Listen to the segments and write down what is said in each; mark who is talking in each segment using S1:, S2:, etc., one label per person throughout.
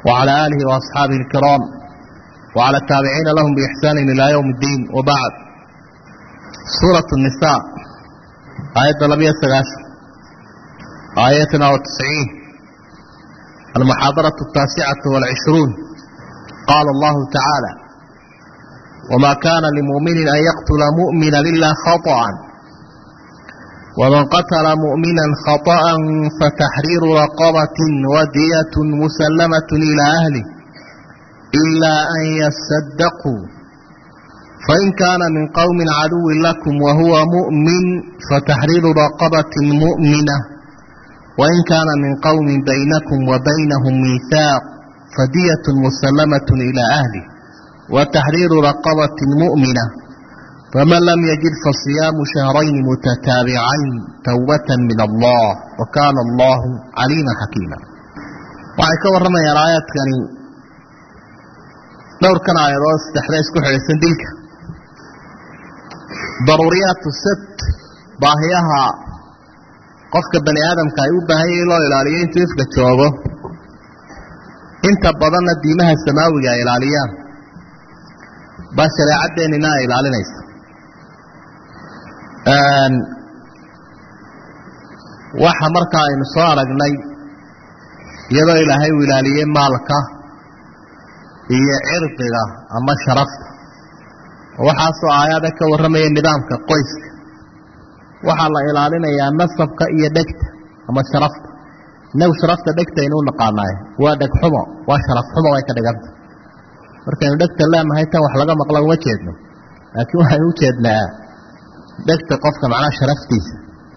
S1: وعلى آله وأصحابه الكرام وعلى التابعين لهم بإحسان إلى يوم الدين. وبعد. سورة النساء آية 119 آية 90 المحاضرة 29. قال الله تعالى: وما كان لمؤمن أن يقتل مؤمنا إلا خطأ ومن قتل مؤمنا خطأ فتحرير رقبة ودية مسلمة إلى أهله إلا أن يصدقوا فإن كان من قوم عدو لكم وهو مؤمن فتحرير رقبة مؤمنة وإن كان من قوم بينكم وبينهم ميثاق فدية مسلمة إلى أهله وتحرير رقبة مؤمنة فمن لم يجد فصيام شهرين متتابعين توبة من الله وكان الله عليما حكيما. waxay ka warramayaan aayadkani dhowrkan aayadood saddexda isku xidhiidhsan dilka daruuriyaat sabt baahiyaha qofka bani aadamka ay u baahan yihiin loo ilaaliyo intuu ifka joogo inta badanna diimaha samaawiga ay ilaaliyaan baa shareecadeennina ay ilaalinaysa. waxa markaa aynu soo aragnay iyadoo ilaahay uu ilaaliyey maalka iyo cirdiga ama sharafta, waxaasoo aayada ka warramaya nidaamka qoyska. waxaa la ilaalinayaa nasabka iyo dhegta ama sharafta. inagu sharafta dhegta aynu u naqaanaay waa dheg xumo, waa sharaf xumo way ka dhiganta. markaynu dhegta leenahay tan wax laga maqla uma jeedno, laakiin waxaynu u jeednaa dhegta qofka macnaha sharaftiisa.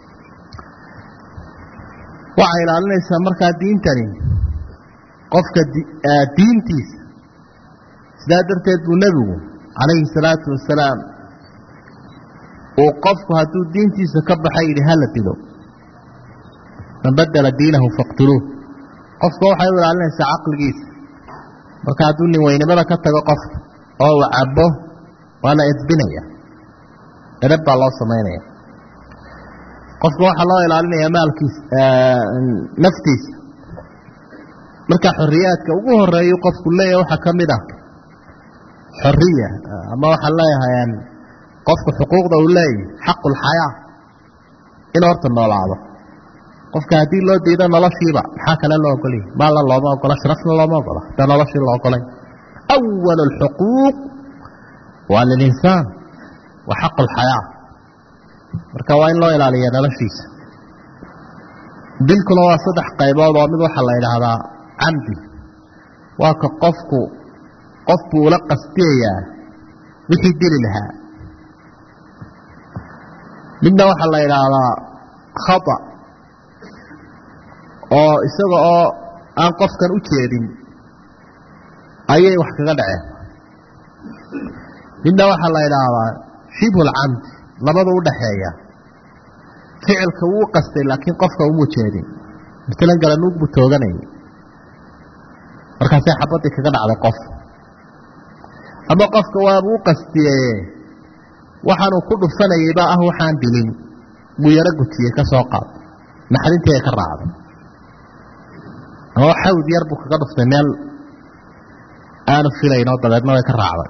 S1: waxay ilaalinaysaa markaa diintani qofka diintiisa. sidaa darteed buu nebigu calayhi salaatu wasalaam uu qofku hadduu diintiisa ka baxay yidhi hala dilo, man badala diinahu faqtuluuh. qofka waxay u ilaalinaysaa caqligiisa. marka hadduu nin weynimada ka tago qofka oo uu cabo waa la edbinaya, edab baa loo samaynaya. qofka waxaa loo ilaalinayaa maalkiisa, naftiisa. marka xorriyaadka ugu horeeyu qofku leeyahay waxaa ka mid ah xorriya, ama waxaan leeyahay qofka xuquuqda uu leeyahay xaqulxayaa in horta noolaado. qofka haddii loo diido noloshiiba maxaa kale loo ogolay? maalna looma ogola, sharafna looma ogola, hadaa noloshii loo ogolay. awal alxuquuq waa lilinsaan wa xaqulxayaa. marka waa in loo ilaaliya noloshiisa. dilkuna waa 3 qaybood oo mid waxaa la yidhaahdaa camdi, waa ka qofbuu ula qastiyayaa wixii dili lahaa. midna waxaa la yidhaahdaa khata, oo isaga oo aan qofkan u jeedin ayay wax kaga dhaceen. midna waxaa la yidhaahdaa shibhulcamdi, labadu u dhaxeeya. ficilka wuu qastay laakiin qofka uma jeedin. matalan garanuug buu tooganayay, markaasay xabadii kaga dhacday qof. ama qofka waabuu u qastiyey, waxaanuu ku dhufanayay baa ah waxaan dilin, buu yaro gutiyey ka soo qaad, naxdintii ay ka raacday. ama xawd yar buu kaga dhuftay meel aanu filaynoo dabeedna way ka raacday.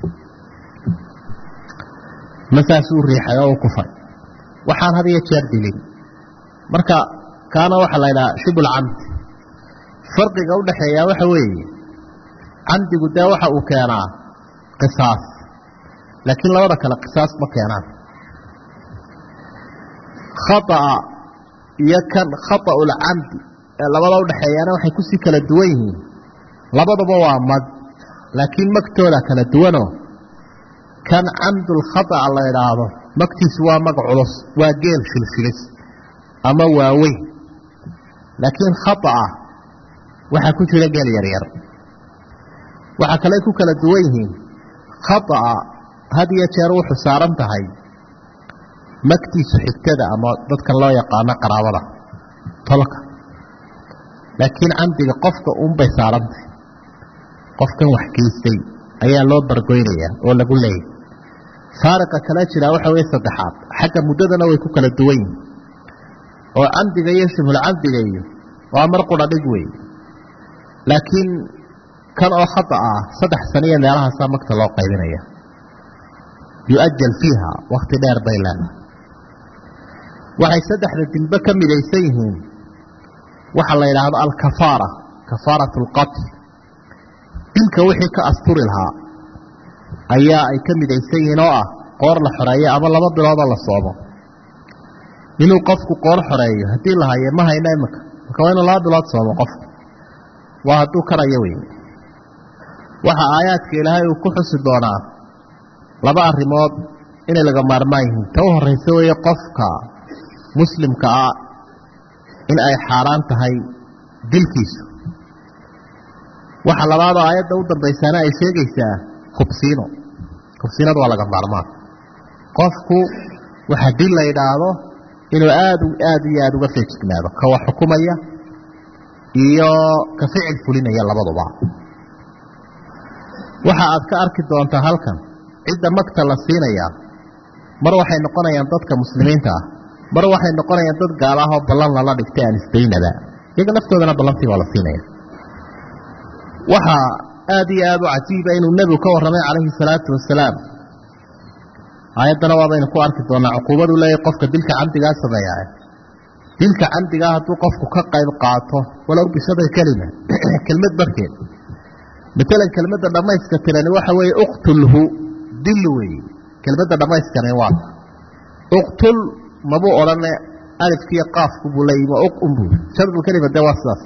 S1: masaasuu riixay oo u kufay, waxaan had iyo jeer dilin. marka kaana waxaa la yidhaha shibulcamdi. farqiga u dhaxeeyaa waxa weeye camdigu dee waxa uu keenaa qisaas, laakiin labada kale qisaas ma keenaan. khata'a iyo kan khata'ulcamdi ee labada u dhaxeeyaana waxay kusii kala duwan yihiin. labaduba waa mag, laakiin magtooda kala duwanoo kan camdulkhata'a la idhaahdo magtiisu waa mag culus, waa geel shilshilis ama waaweyn. laakiin khata'a waxaa ku jira geel yaryar. waxaa kale ku kala duwan yihiin. khata'a had iyo jeer wuxuu saaran tahay magtiisu xigtada ama dadka loo yaqaano qaraabada tolka, laakiin camdiga qofka unbay saarantahay. qofkan wax geystay ayaa loo bargoynayaa oo lagu leeyahy. faariqa kala jira waxa weeye saddexaad, xagga muddadana way ku kala duwan yihiin. oo camdiga iyo shibhulcamdiga iyo waa mar qura dhig wey. laakiin kan oo khata ah 3 sano meelaha samakta loo qaybinaya yu'ajjal fiha waqti dheer baylan waxay saddexda dilba ka midaysan yihiin waxa la yiraahdo al-kafaara kafaaratul qatl dilka wixii ka asturi lahaa ayaa ay ka midaysan yihiin oo ah qoor la xoreeyo ama 2 bilood la soomo inuu qofku qoor xoreeyo hadii la hayo ma hayna imaka marka waa inuu 2 bilood soomo qof waa haduu karayo weyn waxa aayaadka Ilaahay uu ku xusi doonaa 2 arrimood in laga maarmaan yihiin taw horeysa way qofka muslimka ah in ay xaraan tahay dilkiisu waxa labaad aayada u dambeysana ay sheegaysaa khubsiinadu waa laga maarmaan qofku waxa dil la yiraahdo inuu aad uga feejignaado ka wax xukumaya iyo ka ficil fulinaya labaduba waxa aad ka arki doontaa halkan cidda magta la siinaya mar waxay noqonayaan dadka muslimiinta ah mar waxay noqonayaan dad gaal ah oo ballan la dhigtay aan isdeynada iyaga naftoodana ballantii waa la siinaya waxa aad iyo aad u cajiib ah inuu nabigu ka warramay calayhi salaatu wasalaam ayadana waa baynu ku arki doonaa cuquubadu leeyahay qofka dilka camdiga sameeyaa dilka camdiga hadduu qofku ka qayb qaato walaw bisabay kelmad barkeed مثلا كلمة الدمائس كتيراني وحوي اقتله دلوي كلمة الدمائس كان يوان اقتل مبو أولانا ألف كي قاف كبولي ما أقنبو شرط الكلمة ده واساس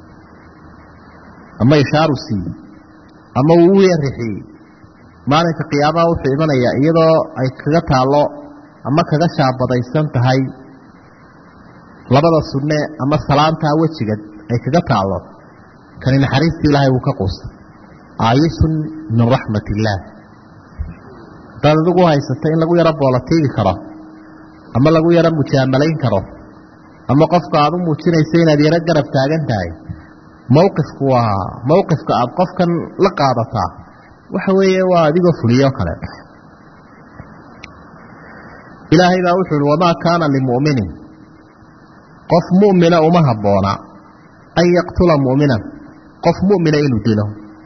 S1: أما يشارو سي أما هو يرحي معنى كقيامة وحيمانا يأيضا أي كغتا الله أما كغشا بدايسان تهي لبدا السنة أما السلام تاوتشيك أي كغتا الله كان ينحريس الله وكقص عايش من رحمة الله قال لقوا هاي ستين لقوا يا رب ولا تيجي كره أما لقوا يا رب متعاملين كره أما قف قاعدون متشين سينا دي رجع بتاعن تاعي موقف قف كان لقاعدتها وحويه وادي قفليه كله إلهي لا وحول وما كان للمؤمن قف مؤمنا وما هبونا أن يقتل مؤمنا قف مؤمنا إنه دينه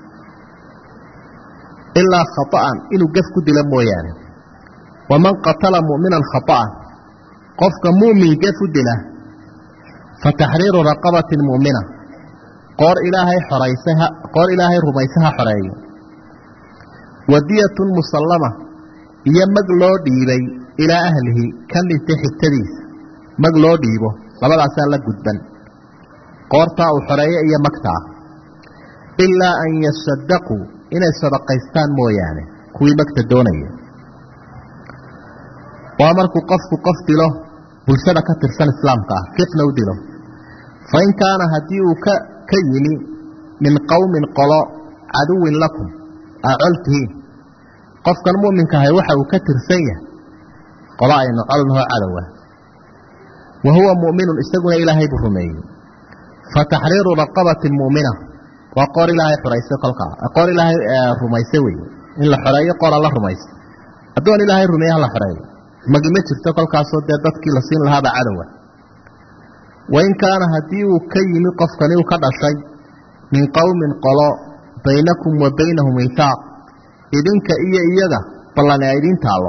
S1: إلا خطأ إنه قفك دل مويانه ومن قتل مؤمنا خطأ قفك مؤمن قف دله فتحرير رقبة مؤمنة قار إلهي رميسها حرية ودية مسلمة هي مقلو ديبي إلى أهله كان يتحي التديس مقلو ديبه لبدا عسان لك قدبا قارتا وحرية هي مقطع إلا أن يصدقوا إن الصدقيستان مويانه كوي مكت الدونية وأمركوا قفت له بلشدة كترسان إسلامك كيف نودي له فإن كان هديوك كيني من قوم قلاء عدو لكم أعلته قفك المؤمن كهيوحة وكترسية قلاء نعلنه عدوه وهو مؤمن استقنا إلهي برمي فتحرير رقبة المؤمنة وقال إلهي حريسة قلقاء قال إلهي رميسوي إن الحرية قال الله رميس أدوان إلهي رميها الله حرية ما قمتش تقلقاء صد يددك لصين لهذا عدوة وإن كان هديه كيمي قفكني وكذا شيء من قوم قلاء بينكم وبينهم ميثاق إذنك إياه بلنا إذن تعالوا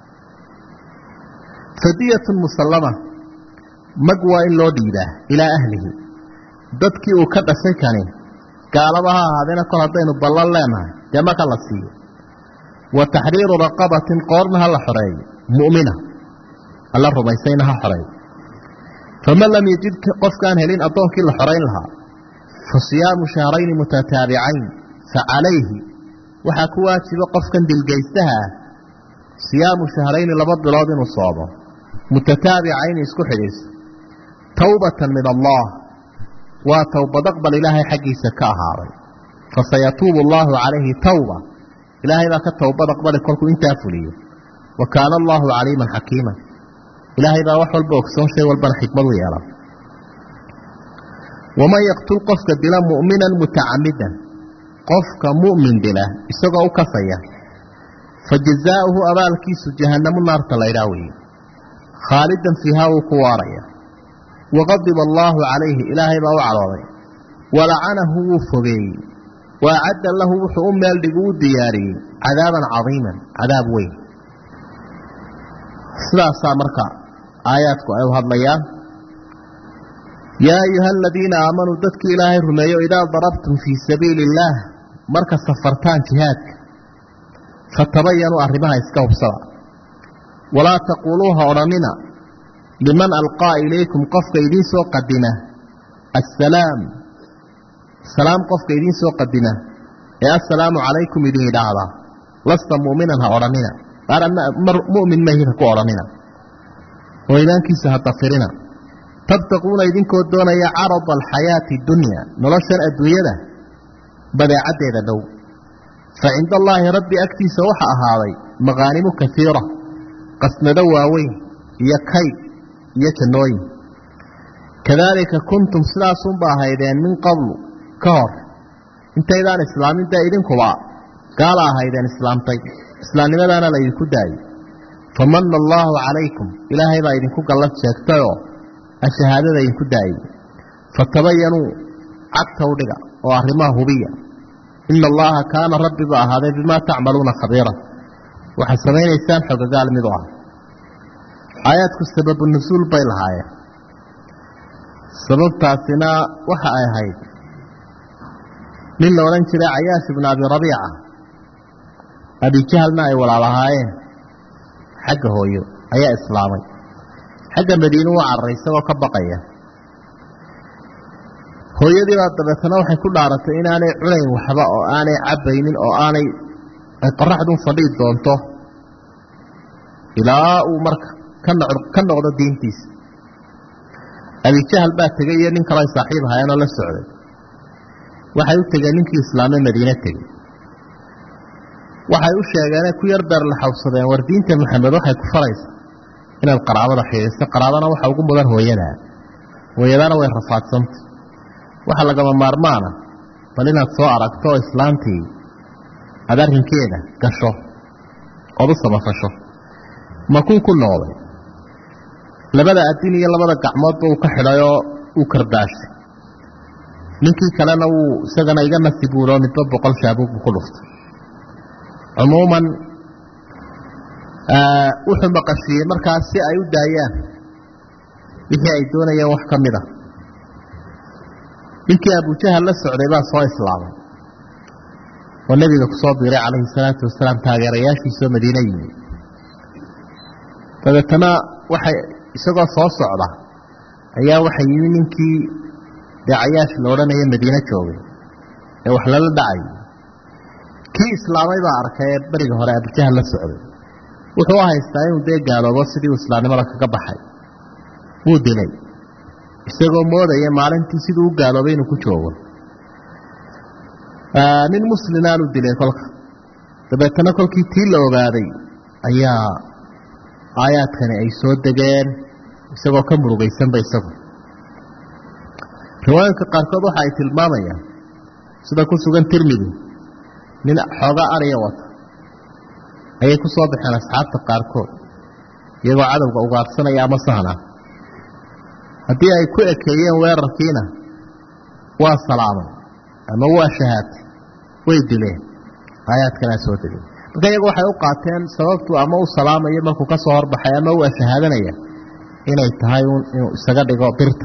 S1: فدية مسلمة مقوى إن لو ديده إلى أهله dadkii uu ka dhashay kani gaaladaha ahaadena kol hadaynu ballan leenahay jama kala siiyo wa tahriiru raqabatin qornaha la xoreey mu'mina alla rumaysaynaha xoreey faman lam yajid qofkan helin adoonkii la xoreyn lahaa fasiyaamu shahrayn mutataabi'ayn fa'alayhi waxa ku waajiba qofkan dilgeystaha siyaamu shahrayn laba bilood inuu soomo mutataabi'ayn isku xidhiis tawbatan min Allah وتوبة قبل إلهي حقي سكاها فسيتوب الله عليه توبة إلهي ذاك التوبة قبل كلكم انت أفليه وكان الله عليما حكيما إلهي ذا وحو البوكسون شيء والبن حكمه يرى وما يقتل قفك دلا مؤمنا متعمدا قفك مؤمن دلا إساقه كفيا فجزاؤه أبال كيس جهنم النار تليراوي خالدا فيها وقواريا وغضب الله عليه إلهي بأو عرضي ولعنه وفقي وأعد له وحوم يلدقوا دياري عذابا عظيما عذاب وين سلاسة مركا آياتكم أيها المياه يا أيها الذين آمنوا دتك إلهي رميو إذا ضربتم في سبيل الله مركا سفرتان جهاد فتبينوا أرمها إسكوب سوا ولا تقولوها أرمنا لمن ألقى إليكم قفك إذين سوى قدنا السلام قفك إذين سوى قدنا يا السلام عليكم إذين دعوة لست مؤمنا أرمنا مؤمن ما هيك أرمنا وإذا كيسها تفرنا تبتقون إذنك ودون يا عرض الحياة الدنيا نرشن الدنيا بدأ عدد دو فعند الله ربي أكتي سوحة هذي مغانم كثيرة قسم دواوي يكيد يكنوي كذلك كنتم سلاسون باهيدين من قبل كار انت إذا الإسلام انت إذن كوا قال هيدين إسلام طيب إسلام لماذا أنا لا يكدعي فمن الله عليكم إلهي با إذن كوك الله تشاكتايو الشهادة ذا يكدعي فتبينوا عدتوا لك وأهرماه بيا إن الله كان ربي بقى هذا بما تعملون خبيرا وحسنين إسان حق قال مضوها آياتك السبب النزول بيلها سبب تاسنا وحا هاي من لو ننشر عياش بن أبي ربيعة أبي جهل ناي ولا لهاي حق هويو أي إسلامي حق مدينة وعريسة وكبقية hooyadii baa dabeetana waxay ku dhaaratay inaanay cunayn waxba oo aanay cabaynin oo aanay qorraxdu fadhiid doonto ilaa uu marka ka noqdo diintiisa Abi Jahl baa tagay nin kale saaxiib ahaayeen oo la socday waxay u tagay ninkii islaamay Madiina tagay waxay u sheegeen ku yar dar la xawsadeen war diinta Maxamed waxay ku faraysaa inaad qaraabada xiriirso qaraabana waxa ugu mudan hooyadana way rafaadsantahay waxa laga maarmaana bal inaad soo aragto islaantii adarrinkeeda gasho oo samafasho ma ku noolay labada adin iyo labada gacmood uu ka xidhayo uu kardaashay ninkii kalena uu isagana iga nasibuulo midba 100 shaabuug ku dhuftay umuuman wuxuu maqashiyay markaas si ay u daayaan wixii ay doonayeen wax kamid ah ninkii Abu Jahl la socday baa soo islaamay oo nabiga ku soo diray calayhi salaatu wasalaam taageerayaashiisa Madiina yimid dabeetana waxay isagoo soo socda ayaa waxay yimid ninkii dacayaash la odhanaya Madiina joogay ee wax la dhacay kii islaamay baa arkay bariga hore Abu Jahl la socday wuxuu haystaa inuu deegaaloobo sidii islaamnimada kaga baxay wuu dilay isagoo moodaya maalintii siduu u gaaloobay inuu ku joogo nin muslimaan u dilay kolka dabeetana kolkii tii la ogaaday ayaa aayaadkani ay soo degeen isagoo ka murugaysan bay isagu riwaayadka qaarkood waxa ay tilmaamayaan sida ku sugan Tirmidhi nin xooga ariya wata ayay ku soo baxeen asxaabta qaarkood iyagoo cadawga ugaarsanaya ama sahna haddii ay ku ekeeyeen weerarkiina waa salaamay ama waa shahaad way dileen aayaadkana soo degay marka iyagu waxay u qaateen sababtu ama u salaamayo markuu ka soo horbaxay ama uu shahaadanaya inay tahay inuu isaga dhigo birta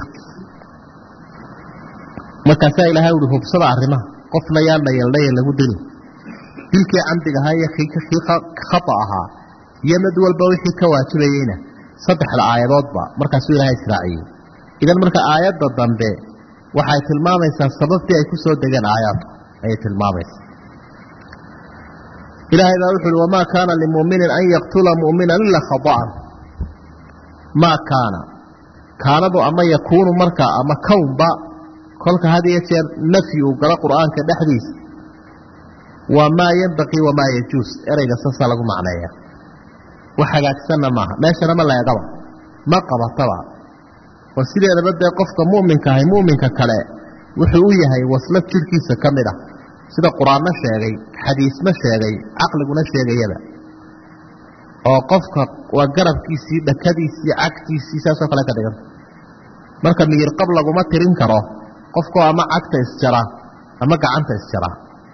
S1: markaas ilaahay uu hubsada arrimaha qofna yaan yeelay lagu dili dilkii camdiga haya khata ahaa iyo mid walba wixii ka waajibayna saddexda aayadoodba markaas ilaahay israaciyay idan marka aayadda dambe waxay tilmaamaysaa sababtii ay ku soo degeen aayaddu ay tilmaamaysaa ilaahay baa wuxuu wama kaana limu'minin an yaqtula mu'minan illa khata'an ma kaanadu ama yakuunu marka ama kawnba kolka hadiya jeer nafyu gala quraanka dhexdiisa wama yanbaqi wama yajuus erayga saasa lagu macneeyaa waxagaagsanna maaha meeshana ma leegaba ma qabataba oo sideedaba dee qofka muuminka ahay muuminka kale wuxuu u yahay waslad jirkiisa ka mid ah sida quraanna sheegay xadiisna sheegay caqliguna sheegayaba oo qofka waa garabkiisii dhakadiisii cagtiisii saasoo kale ka dhigan marka miyir qab laguma tirin karo qofku ama cagta isjara ama gacanta isjara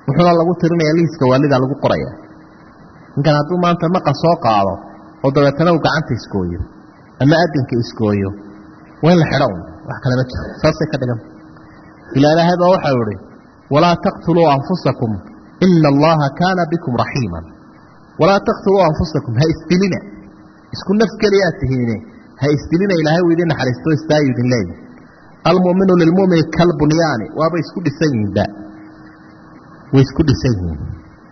S1: wuxuuna lagu tirinaya liiska waalida lagu qoraya ninkan hadduu maanta maqa soo qaado oo dabeetana uu gacanta iskooyo ama adinka iskooyo waa in la xidho wax kale ma jiro saasay ka dhigan ilaahay baa waxa uu yidhi walaa taqtuluu anfusakum ina allaha kaana bikum raxiiman walaa taqtuluu anfusakum ha isdilina isku naf keliyaa tihiine ha isdilina ilaahay uu idin naxariisto istaayu idin leeyahy almu'minu lilmu'mini kalbunyaani waaba isku dhisan yihiinba way isku dhisan yihiin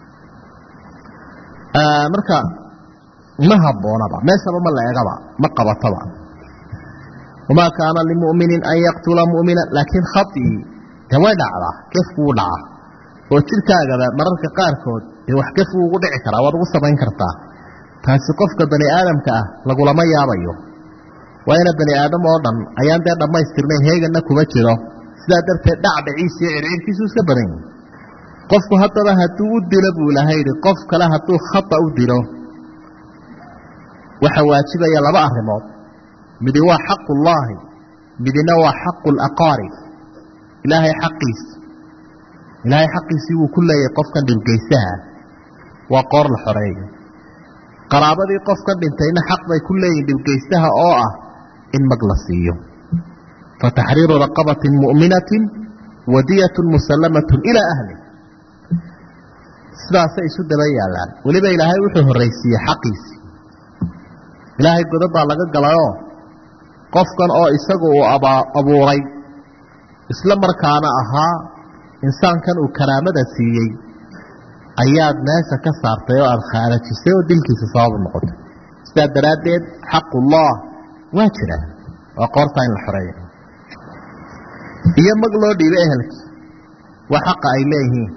S1: marka ma habboonaba meeshaba ma la eegaba ma qabataba wamaa kaana limu'minin an yaqtula mu'mina laakiin khatii dee way dhacdaa gefku wuu dhacaa oo jidhkaagaba mararka qaarkood dee wax gefu ugu dhici karaa waad ugu samayn kartaa taasi qofka bani aadamka ah lagulama yaabayo waa ina bani aadam oo dhan ayaan dee dhammaystirnay heeganna kuma jiro sidaa darteed dhacdhaciisa iyo circirkiisu iska badan yihi qofku haddaba hadduu u dilo buu ilahay yidhi qof kale hadduu khata u dilo waxa waajibaya laba arrimood midi waa xaqullaahi midina waa xaqu laqaarib ilaahay xaqiisii wuu ku leeyahay qofkan dhibgeysaha waa qoor la xoreeyo qaraabadii qofkan dhintayna xaq bay ku leeyihin dhibgeystaha oo ah in mag la siiyo fataxriiru raqabatin mu'minatin wadiyatun musallamatun ilaa ahli sidaasay isu daba yaallaan weliba ilaahay wuxuu horraysiiyey xaqiisii ilaahay godad baa laga galayoo qofkan oo isagu uu abuuray isla markaana ahaa insaankan uu karaamada siiyey ayaad meesha ka saartay oo aada khaarajisay oo dilkiisa sababu noqotay sidaa daraaddeed xaqullah waa jira waa qoortaa in la xoreeyo iyo mag loo dhiibay ehelkii waa xaqa ay leeyihiin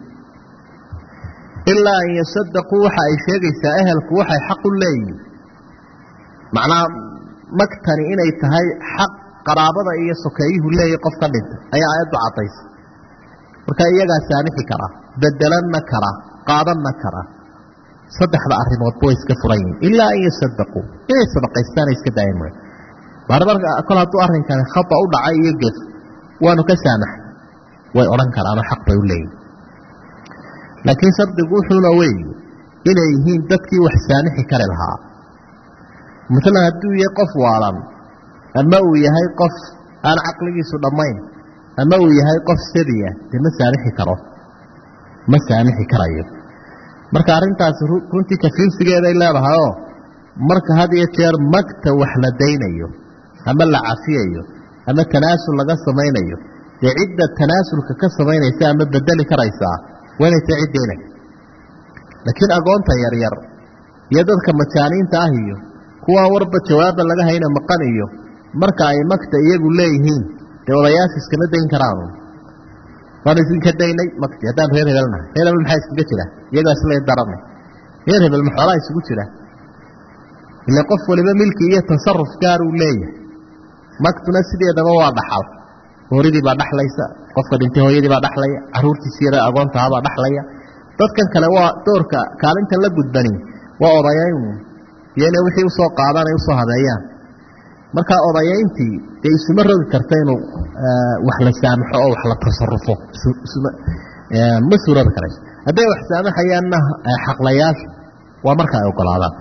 S1: ilaa an yasadaquu waxa ay sheegaysaa ehelku waxay xaq u leeyihiin macnaha magtani inay tahay xaq qaraabada iyo sokeeyuhu leeyahay qofka dhintay ayaa aayaddu cadaysa marka iyagaa saamixi kara bedelanna kara qaadanna kara saddexda arrimoodba way iska furan yihiin ilaa an yasadaquu inay sadaqaystaana iska daayan mooy marmarka kol hadduu arrinkani khata u dhacay iyo gef waanu ka saamaxay way odhan karaanoo xaq bay u leeyihin laakiin shardigu wuxuuna weeye inay yihiin dadkii wax saamixi kari lahaa maalan hadduu yahay qof waalan ama uu yahay qof aan caqligiisu dhammayn ama uu yahay qof sadiya dee ma saamixi karayo marka arrintaasi runtii kafiilsigeeday leedahayoo marka had iyo jeer magta wax la daynayo ama la cafiyayo ama tanaasul laga samaynayo dee cidda tanaasulka ka samaynaysa ama bedeli karaysaa waa inay tahay cid daynaya laakiin agoonta yaryar iyo dadka majaaniinta ah iyo kuwaan warba jawaaba laga hayna maqan iyo marka ay magta iyagu leeyihiin dee odayaasha iskama dayn karaanu waanu idinka daynay magti haddaan reer hebelnahay reer hebel maxaa iskaga jira iyagaa isla daranay reer hebel maxoolaa isugu jira ile qof waliba milki iyo tasaruf gaar uu leeyahay magtuna sideedaba waa dhaxal hooridii baa dhaxlaysa qofka dhintay hooyadii baa dhaxlaya caruurtiisii yara agoontaha baa dhaxlaya dadkan kale waa doorka kaalinta la gudbani waa odayayn iyo inay wixii usoo qaadaan ay usoo habeeyaan marka odayayntii dee isuma rogi karta inuu wax la saamaxo oo wax la tasarufo ma suuroobi karayso hadday wax saamaxayaanna xaqlayaasha waa marka ay ogolaadaan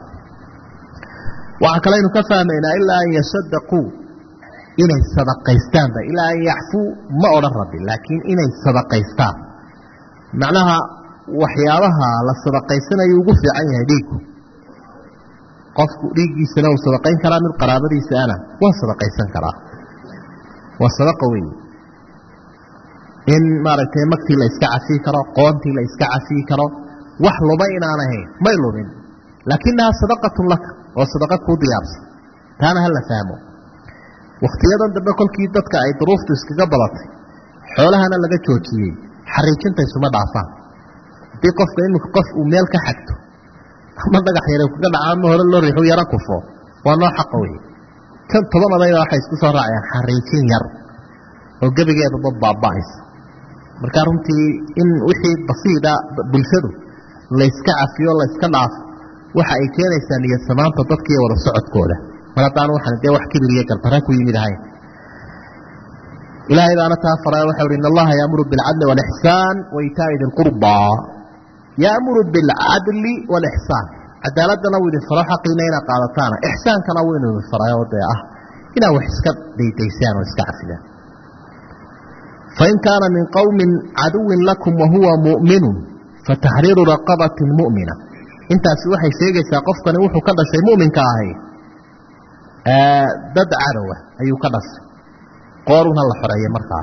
S1: waxaa kaleynu ka fahmaynaa ilaa an yasadaquu inay sadaqaystaanba ilaa an yacfuu ma odhan rabbi laakiin inay sadaqaystaan macnaha waxyaabaha la sadaqaysanayo ugu fiican yahay dhiigku qofku dhiiggiisana uu sadaqayn karaa mid qaraabadiisaana waa sadaqaysan karaa waa sadaqa weeye in maaragtay magtii la iska cafiyi karo qoontii la iska cafiyi karo wax luma inaan ahayn may lumin laakinahaa sadaqatun laka oo sadaqa kuu diyaarsan taana ha la fahmo wakhtiyadan dambe kolkii dadka ay duruuftu iskaga badatay xoolahana laga joojiyey xariijinta isuma dhaafaan haddii qofka iminka qof uu meel ka xagto ama dhagax yare kaga dhaca ama hore loo riixu yaro kufo waa noo xaqa wey kan 10 odayba waxay isku soo raacayaan xariijin yar oo gebigeedaba baaba'aysa marka runtii in wixii basiida bulshadu la iska cafiyo la iska dhaafo waxa ay keenaysaa niyad samaanta dadka iyo wada socodkooda mar haddaan waxaan dee wax kibir iyo gardarra ku yimid ahayn إلهي إذا أنا تافر وحور إن الله يأمر بالعدل والإحسان وإيتاء ذي القربى يأمر بالعدل والإحسان عدالتنا وين الفرحة قينينا قادتانا إحسان كان وين الفرحة وضيعه إلى وحسكت ديتيسان وإسكعفنا فإن كان من قوم عدو لكم وهو مؤمن فتحرير رقبة مؤمنة انت سوحي سيجي ساقفك نوحو كذا شيء مؤمن كاهي دد عروة أيو كذا قارون الله حرية مركا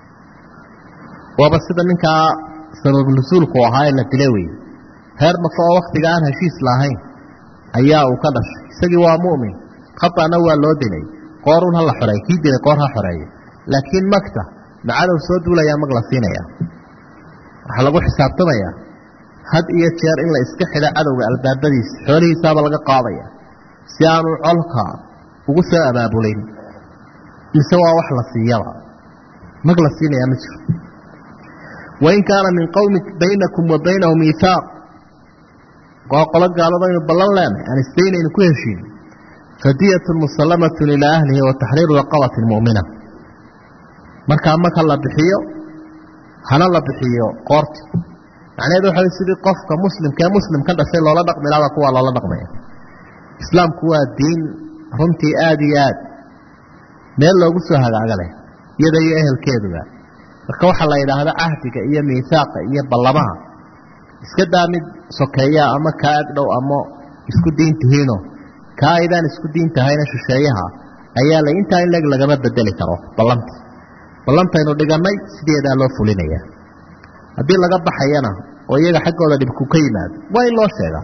S1: وبس إذا منك سبب نزولك وهاي التلوي هر مطلع وقت جان هشيس لاهين أياه وكذا سجي مؤمن خطأ نوى اللودني قارون الله حرية كيد قارها حرية لكن مكته معلو سود ولا يا مغلسين يا حلقوا حسابتنا يا هاد يتيار إلا إسكحدا عدو البابديس حولي حساب لغا قاضية سيانو علقا وقسا أبابولين يسوى وحلا سيارة مغلسين يا مجر وإن كان من قوم بينكم وبينهم ميثاق وقالت قال ضين البلان لنا يعني استينا إن كوهشين فدية مسلمة إلى أهله وتحرير رقبة المؤمنة marka marka la bixiyo hana la bixiyo qoorti macnaheedu waxa sidii qofka muslimka dhashay loola dhaqmilaa kuwa loola dhaqmaya islaamku waa diin runtii aad iyo aad meel loogu soo hagaaga leh iyada iyo ehelkeeduba marka waxa la yiraahdaa ahdiga iyo miisaaqa iyo ballamaha iska daamid sokeeya ama ka ag dhow ama isku diintihiino ka aydan isku diintahayna shisheeyaha ayaa la inta in lagama bedeli karo ballanta ballantaynu dhiganay sideeda loo fulinaya hadii laga baxayana oo iyaga xaqooda dib ku kaymaad waa in loo sheegaa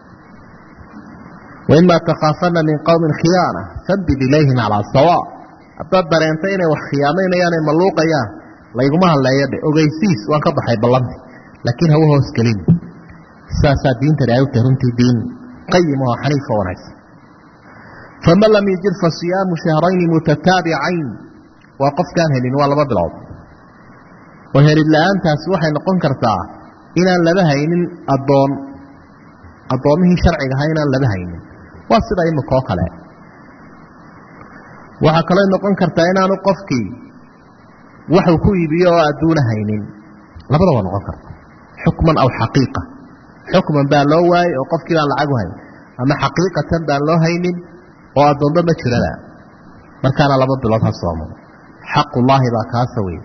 S1: وإما تخافن من قوم خيانة فانبذ إليهم على السواء حتى درينتي inay wax khiyaameynayaan ay maluuqayaan layguma hadlayo ogeysiis waan ka baxay ballanti laakiin hawo hoos galin saasa diinta ay u taruntii diin qayim oo xaniif oo wanaagsan فمن لم يجد فصيام شهرين متتابعين وقف كان هلين ولا ببلغ وهل الآن تسوحي نقول كرتا إن لبهين الضومه شرعي هين لبهين واصل أي مقاقلة وحكلا نقول كرتا إن نقفكي وحكوي بيو أدون هين لبضا ونقول كرتا حكما أو حقيقة حكما باللواي وقفكي لان لعقوهين أما حقيقة باللوهين وأدون بمشرلا مركانا لبضا الصوم حق الله باكاسوي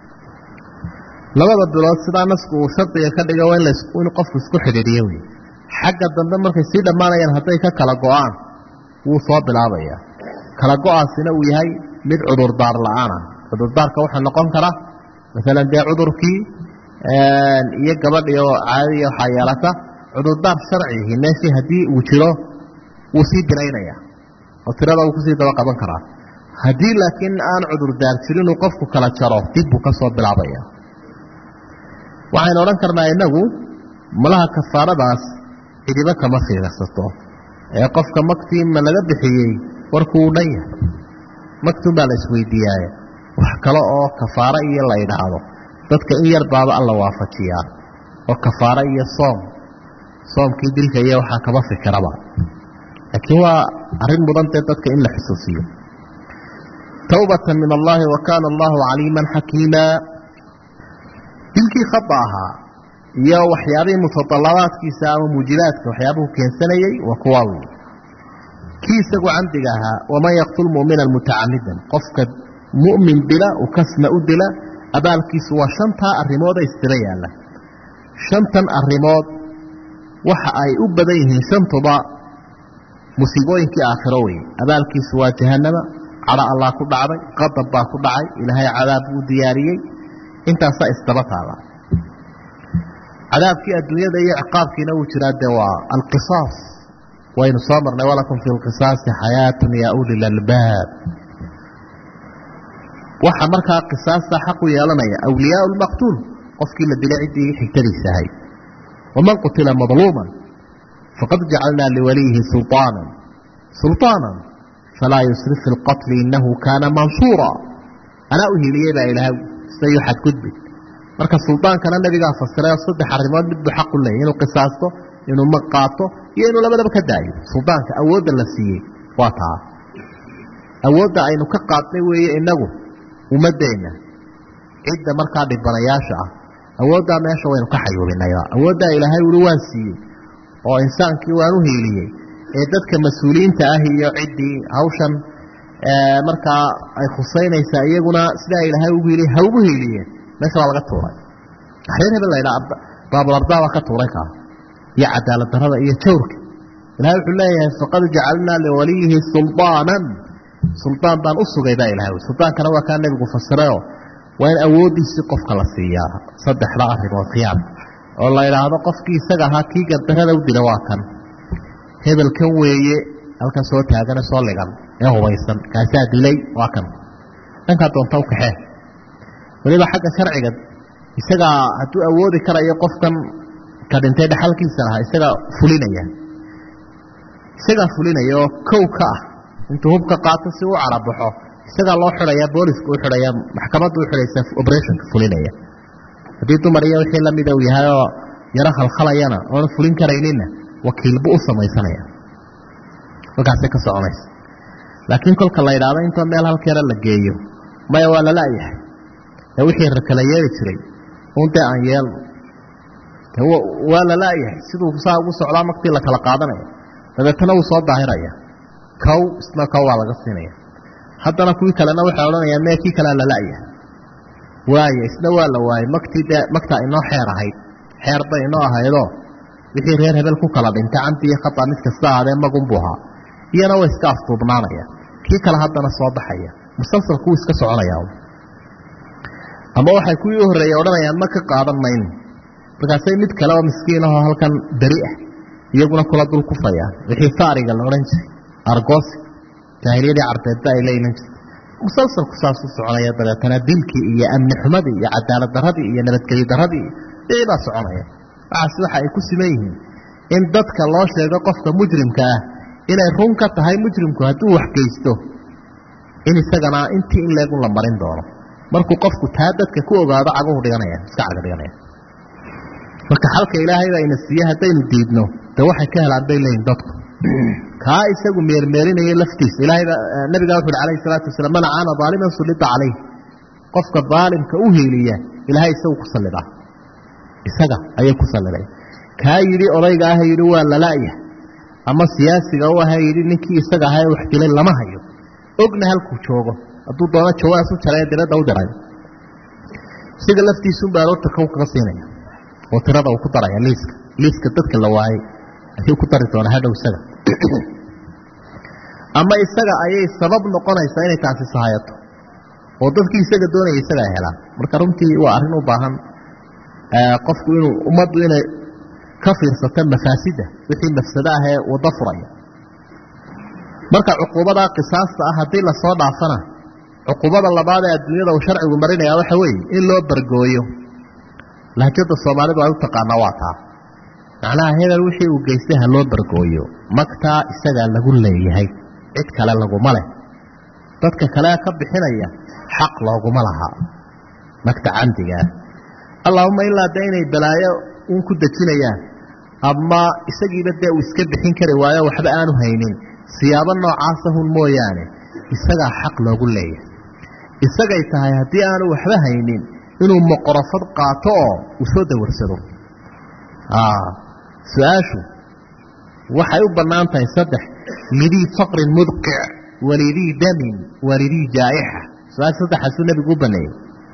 S1: labada bilood sida nasku shartiga ka dhiga waa in qofku isku xiriiriyo xagga dambe markay si dhamaanayaan haday ka kala go'aan wuu soo bilaabaya kala go'aasina uu yahay mid cudur daar la'aan cudur daarka waxa noqon kara midalan de cudurkii iyo gabadhiyo caadi iyo xayalata cudur daar sharci meeshii hadii uu jiro wuu si bilaynaya oo tirada uu ku sii daba qaban karaa hadii laakiin aan cudur daar jirin uu qofku kala jaro dib uu ka soo bilaabaya waxaan oran karnaa inagu malaha kafaaradaas idiba kama fiirsato ee qofka maktiin ma laga bixiyay warkuu dhan yahay maktuum baa la isweydiiyay wax kale oo kafaara iyo la yiraahdo dadka in yar baaba alla waafajiya oo kafaara iyo soomkii dilka iyo waxa kaba fikiraba laakiin waa arin mudan dadka in la xusuusiyo tawbatan min Allah wa kana Allah aliman hakima dilkii khataha iyo waxyaabihii mutatallabaadkiisa ama mujilaadka waxyaabuhu keensanayay waa kuwa weyn kiisagu camdiga ahaa waman yaqtul mu'mina mutacammidan qofka mu'min bila ukasna u dila abaalkiisu waa shanta arrimood ay istira yaala shantan arrimood waxa ay u badan yihiin shantuba musiibooyinkii aakhiro weey abaalkiisu waa jahannama cala Allah ku dhacday qadab baa ku dhacay ilaahay cadaab uu diyaariyay intaas istabataada cadaabkii adduunyada iyo ciqaabkiina uu jiraa dawaa alqisaas waynu soo marnay walakum fil qisas hayatun ya ulil albab waxa markaa qisaasta xaq u yeelanaya awliyaa almaqtul qofkii la dilay cidii xigtadiisa ahay waman qutila madluman faqad ja'alna liwalihi sultanan fala yusrif fil qatl innahu kana mansura ana uhiliyay ba ilaahay sayu xad gudbi marka sultaankana nabiga fasiray saddex arrimood mid xaq u leeyahay inuu qisaasto inuu maqaato iyo inuu labadaba ka daayo sultaanka awoodda la siiyay waa taa awoodda aynu ka qaadnay weeye inagu umadeena cidda markaa dhibanayaasha ah awooddaa meesha waynu ka xayuubinaya awooddaa ilaahay weli waan siiyey oo insaankii waan u hiiliyey ee dadka mas-uuliyiinta ah iyo ciddii hawshan markaa ay khusaynaysaa iyaguna sidaa ilaahay ugu hiiliyey ha ugu hiiliyeen meesha waa laga tuuray reer hebel laydhaa baabulardaa waa ka tuuray kaa iyo cadaalad darrada iyo jawrka ilahay wuxuu leeyahay faqad jacalnaa liwaliyihi sulطaanan suldaan baan u sugay baa ilahay suldaankana waa kaa nebigu fasirayoo waa in awooddiisii qofka la siiyaa saddexda arrimood khiyaar oo la idhaahdo qofkii isaga ahaa kii gardarrada u dila waa kan hebelkan weeye halkan soo taagane soo ligan ee hubaysan kaasaa dilay waa kan dhankaa doonta u kaxee weliba xagga sharciga isagaa hadduu awoodi karayo qofkan ka dhintay dhaxalkiisa lahaa isagaa fulinaya oo kow ka ah intuu hubka qaato si u carabaxo isagaa loo xidhayaa boolisku u xidhaya maxkamaddu u xidhaysa operationka fulinaya haddii dumar iyo wixii lamida uu yahay oo yaro khalkhalayana oona fulin karayninna wakiilbu u samaysanaya halkaasay ka soconaysa laakiin kolka la idhaahdo intoo meel halkeena la geeyo maya waa lala-yahay ee wixii rakala yeeli jiray untee aan yeelno waa lala-yahay siduu saa ugu socdaa maktii la kala qaadanayo dabeetana wuu soo daahiraya kow isna kow waa laga siinaya haddana kuwii kalena waxay odhanayaan mee kii kalea lala-yahay waaye isna waa la waayey maktii dee maktaa inoo xeer ahayd xeer bay inoo ahaydoo wixii reer hebel ku kala dhintay camdi iyo khata mid kasta ahaadee magunbuu ahaa iyana way iska afduubnaanaya kii kale haddana soo baxaya musalsalkuwuu iska soconaya ama waxay kuwii u horreeyey odhanayaan ma ka qaadan mayno markaasay mid kale oo miskiin ahoo halkan beri ah iyaguna kula dul kufayaan wixii saariga la odhan jiray argoosi jaahiliyadii carbeedba ay la iman jirtay musalsalku saasuu soconaya dabeetana dilkii iyo amni xumadii iyo cadaalad darradii iyo nabadgeli darradii baa soconaya waxaas waxa ay ku siman yihiin in dadka loo sheego qofka mujrimka ah inay run ka tahay mujrimku hadduu wax geysto in isagana intii in leegun la marin doono markuu qofku taa dadka ku ogaado caguhu dhiganaya iska caga dhiganaya marka xalka ilaahay baa ina siiye haddaynu diidno dee waxay ka helaan bay leeyihin dadku kaa isagu meermeerinaya laftiisa ilaahay nabigaa wuxu uhi calayhi salaatu wasalaam man caana daaliman sullita calayh qofka daalimka u hiiliya ilaahay isagu ku sallidaa isaga ayay ku salliday kaa yidhi odayga ah yidhi waa lala-ya ama siyaasiga u aha yidhi ninkii isaga ahaa wax dilay lama hayo ogna halkuu joogo hadduu doono jawaas u jaree dirada u diray isaga laftiisuunbaa horta kow kaga siinaya oo tirada uu ku daraya liiska dadka la waayey ayuu ku dari doonaa hadhow isaga ama isaga ayay sabab noqonaysaa inay taasi sahayato oo dadkii isaga doonaya isaga ay helaan marka runtii waa arrin u baahan qofku inuu ummaddu inay ka fiirsato mafaasida wixii mafsado ah ee wada furaya marka cuquubada qisaasta ah haddii lasoo dhaafana cuquubada labaad ee adduunyada uu sharcigu marinaya waxa weeye in loo bargooyo lahjada soomaalidu ay u taqaanaa waa taa macnaha hebel wixii uu geystay ha loo bargooyo magtaa isagaa lagu leeyahay cid kale laguma leh dadka kale ka bixinaya xaq looguma laha magta camdigaa allahuma ilaa dee inay balaayo uun ku dejinayaan ama isagiiba dee uu iska bixin kari waayo waxba aanu haynin siyaabo noocaasa hun mooyaane isagaa xaq loogu leeyahay isagay tahay haddii aanu waxba haynin inuu moqorofad qaato oo uu soo dawarsado su-aashu waxay u bannaan tahay saddex lidii faqrin mudqic walidii damin walidii jaa'ixa su-aasha saddexaasuu nebigu u baneeyey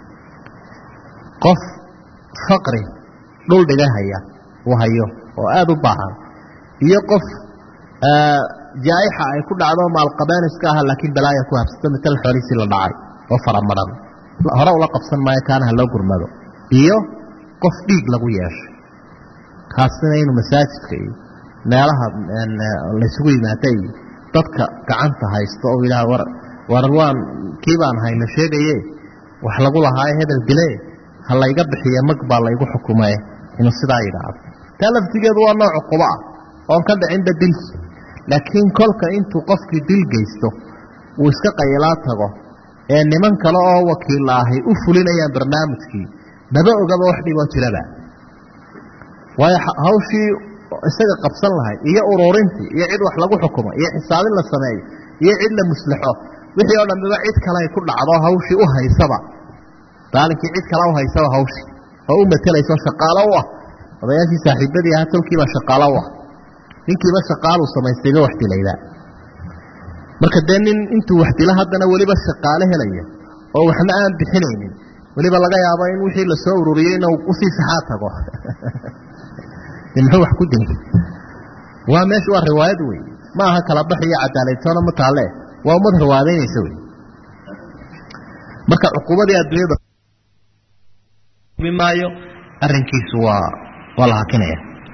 S1: qof faqri dhul dhiga haya uu hayo oo aada u baahan iyo qof jaa'ixa ay ku dhacdo maalqabaaniska aha laakiin balaaya ku habsato mital xoolihiisii la dhacay oo faramaran hore ula qabsan maayo kaana ha loo gurmado iyo qof dhiig lagu yeeshay kaasina inuu masaajidka iyo meelaha laysugu yimaada iyo dadka gacanta haysto oo yidhaha war waan kii baan hayna sheegaye wax lagu lahaaye hebel dile ha layga bixiye mag baa laygu xukumaye inuu sidaa yidhaahdo taa laftigeedu waa nooc cuqubo ah oon ka dhicinba dilki laakiin kolka intuu qofkii dil geysto uu iska qayilaa tago ee niman kale oo wakiilla ahay u fulinayaan barnaamijkii maba ogaba wax dhiboo jiraba waayo hawshii isaga qabsan lahayd iyo ururintii iyo cid wax lagu xukumo iyo xisaabin la sameeyo iyo cid la muslaxo wixii oo dhanbiba cid kale ay ku dhacdo hawshii u haysaba daalinkii cid kala u haysa hawshi oo u matelayso shaqaalo u ah odayaashii saaxiibadii ahaa tolkiiba shaqaalo u ah ninkiiba shaqaalu samaystayba wax dilayda marka dee nin intuu wax dila haddana weliba shaqaale helaya oo waxna aan bixinaynin weliba laga yaabo in wixii la soo ururiyey inuu usii saxaa tago muxuu wax ku dilay waa meesha waa riwaayad wey ma aha kala bax iyo cadaaladtoona ma taale waa ummad riwaadeynaysa wey marka cuquubadii adduunyada bimaayo arrinkiisu waa la hakinaya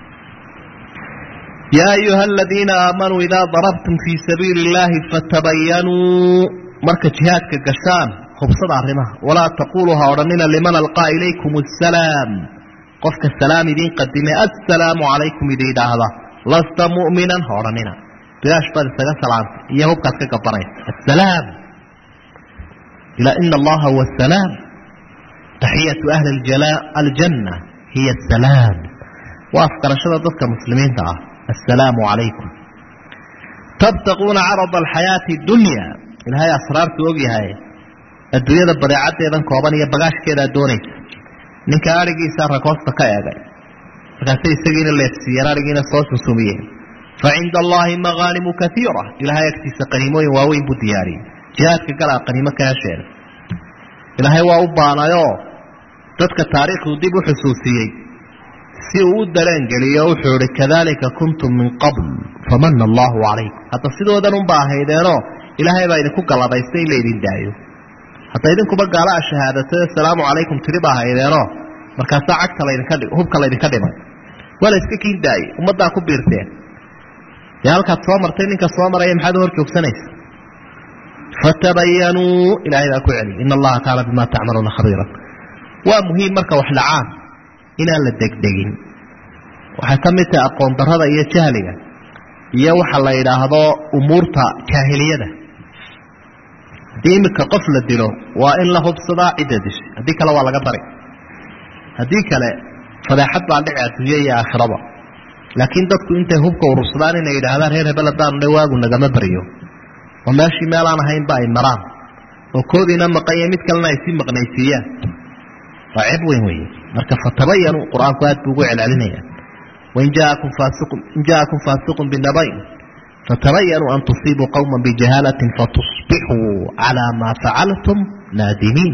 S1: yaa ayuha aladiina aamanuu idaa darabtum fii sabiili illaahi fatabayanuu marka jihaadka gashaan hubsada arrimaha walaa taquluu ha odhanina liman alqaa ilaykum assalaam qofka salaam idiin qadime assalaamu calaykum idin idhaahda lasta mu'minan ha odhanina bilaash baad isaga salaamta iyo hubkaad ka gabanaysa assalaam ilaa ina allaha huwa assalaam taxiyatu ahli aljanna hiya assalaam waa afgarashada dadka muslimiinta ah assalaamu calaykum tabtaquuna carada alxayaati dunya ilaahay asraartu ogyahay adduunyada badeecaddeedan kooban iyo bagaashkeedaa doonaysa ninka arigiisa rakoosta ka eegay markaasay isagiina leefsiiyeen arigiina soo sunsumiyeen facinda allaahi magaanimu kaiira ilaahay agtiisa qaniimooyin waaweyn buu diyaariyey jihaadka galaa qaniimo ka hesheeda ilaahay waa u baanayoo dadka taariikhdu dib u xusuusiyey si uu u dareen-geliyo wuxuu ihi kadalika kuntum min qabl famana allaahu calaykum hadda sidoodan unba ahaydeenoo ilaahay baa idinku galladaystay in la idin daayo hadda idinkuba gaala a shahaadato assalaamu calaykum tiri ba ahaydeenoo markaasaa cagta hubka laydinka dhimay waa la iska kiin daayey ummaddaa ku biirteen dee halkaad soo martay ninka soo maraya maxaad u hor joogsanaysa fatabayanuu ilaahay baa ku celiy ina allaha kaana bimaa tacmaluuna khabiiran waa muhiim marka wax dhacaan inaan la degdegin waxay ka mid tahay aqoon darrada iyo jahliga iyo waxa la yidhaahdo umuurta jaahiliyada haddii iminka qof la dilo waa in la hubsadaa cidda dishay haddii kale waa laga dari haddii kale fadeexad baa dhici adduunya iyo aakhiraba laakiin dadku intay hubka urursadaan inay yidhaahdaan reer hebel haddaanu dhe waagu nagama baryo oo meeshii meelaan ahaynba ay maraan oo koodiina maqanya mid kalena ay sii maqnaysiiyaan waa ceeb weyn weye marka fatabayanuu qur-aanku aad buu ugu celcelinaya wain jaakum faasiqun binabayn fatabayanuu an tusiibuu qowma bijahaalatin fatusbixuu calaa maa facaltum naadimiin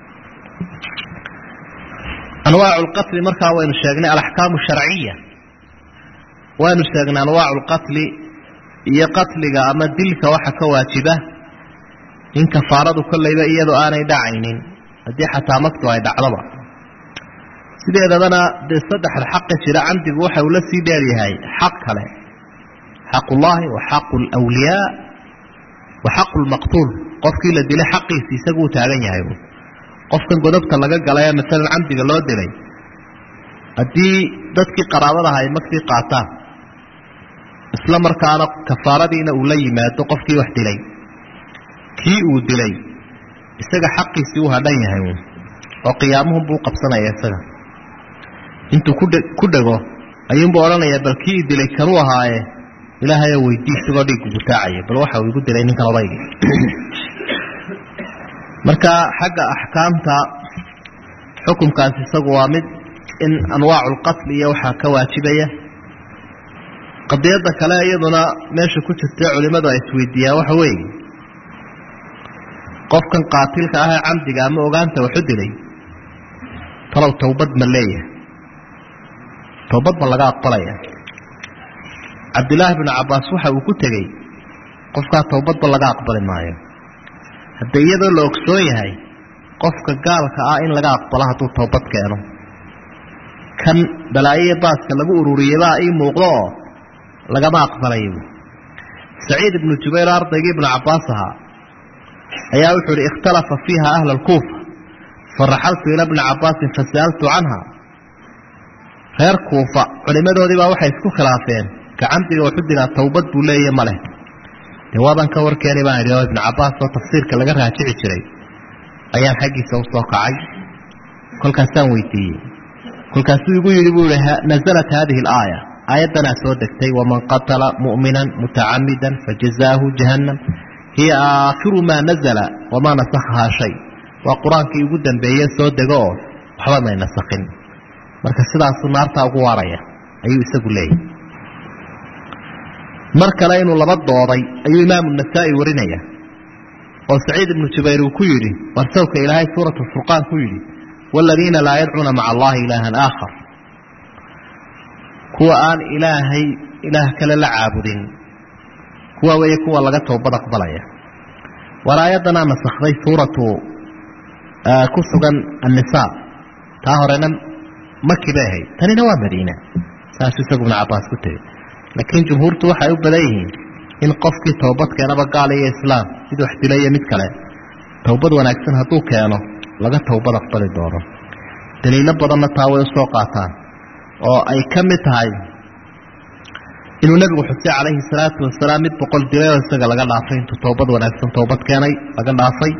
S1: anwaacu lqatli markaa waynu sheegnay alaxkaamu sharciya waynu sheegnay anwaacu lqatli iyo qatliga ama dilka waxa ka waajiba in kafaaradu kollayba iyadoo aanay dhacaynin haddii xataa magtu ay dhacdoba sideedadana dee saddexda xaqa jira camdigu waxa uu la sii dheeryahay xaq kale xaqullaahi wa xaqu lwliyaa wa xaqu lmaqtuul qofkii la dilay xaqiisi isaguu taagan yahay qofkan godobta laga galay ee maalan camdiga loo dilay haddii dadkii qaraabadaha ay magtii qaataan isla markaana kafaaradiina uu la yimaado qofkii wax dilay kii uu dilay isaga xaqiisii u hadhan yahay oo qiyaamuhun buu qabsanaya isaga intuu ku dhego ayuunbuu odhanayaa bal kii dilay kanuu ahaaye ilaahayo weydii isagoo dhiiggu gutaacaya bal waxa uu igu dilay ninkan odaygi marka xagga axkaamta xukunkaas isagu waa mid in anwaacu lqatli iyo waxaa ka waajibaya qadiyadda kale iyaduna meesha ku jirta culimmadu ay isweydiiyaan waxa weeye qofkan qaatilka ah ee camdiga ama ogaanta waxu dilay talow towbad ma leeyahay towbad ma laga aqbalaya cabdillaahi binu cabbaas waxa uu ku tegey qofkaa towbadba laga aqbali maayo hadda iyadoo la ogsoon yahay qofka gaalka ah in laga aqbalo hadduu towbad keeno kan balaayiya baaska lagu ururiyebaa ii muuqdo oo lagama aqbalayo saciid ibnu jubayr ardaygii ibnu cabbaas ahaa ayaa wuxuu ihi ikhtalafa fiiha ahla alkuufa faraxaltu ila bni cabbaasin fasa'altu canha reer kuufa culimmadoodiibaa waxay isku khilaafeen ka camdiga waxu dilaa towbad buu leeyahy ma leh dee waadan ka warkeeni baan idhi oo ibnu cabbaas oo tafsiirka laga raajici jiray ayaan xaggiisa u soo kacay kolkaasaan weydiiyey kolkaasuu igu yidhi buu ihi nasalat haadihi alaaya aayaddanaa soo degtay waman qatala mu'minan mutacamidan fajazaahu jahannam hiya aakhiru maa nazala wamaa nasakhahaa shay وقرآنكي يقدم بيه سود دقوه وحبا ما ينسخن marka sidaas naarta ugu waaraya ayuu isagu leeyahay mar kale inuu laba dooday ayuu imaam an-Nasa'i warinaya oo Sa'id ibn Jubayr uu ku yiri warsawka ilaahay suuratu furqaan ku yiri walladina la yad'una ma'a allahi ilahan aakhar kuwa aan ilaahay ilaah kale la caabudin kuwa way kuwa laga toobad aqbalaya waraayadana nasaxday suuratu ku sugan an-Nisa taa horena مكي باهي تاني نوع مدينة ساسوسك ابن عباس كتير لكن جمهورته waxay u badayeen in qofkii toobad keena baqaalay islaam sidoo xidilay mid kale toobad wanaagsan haduu keeno laga toobad aqbali doono daliilo badan taaway soo qaataan oo ay kamid tahay inuu nabigu xusay calayhi salaatu wasalaam mid boqol diray isaga laga dhaafay intuu toobad wanaagsan toobad keenay laga dhaafay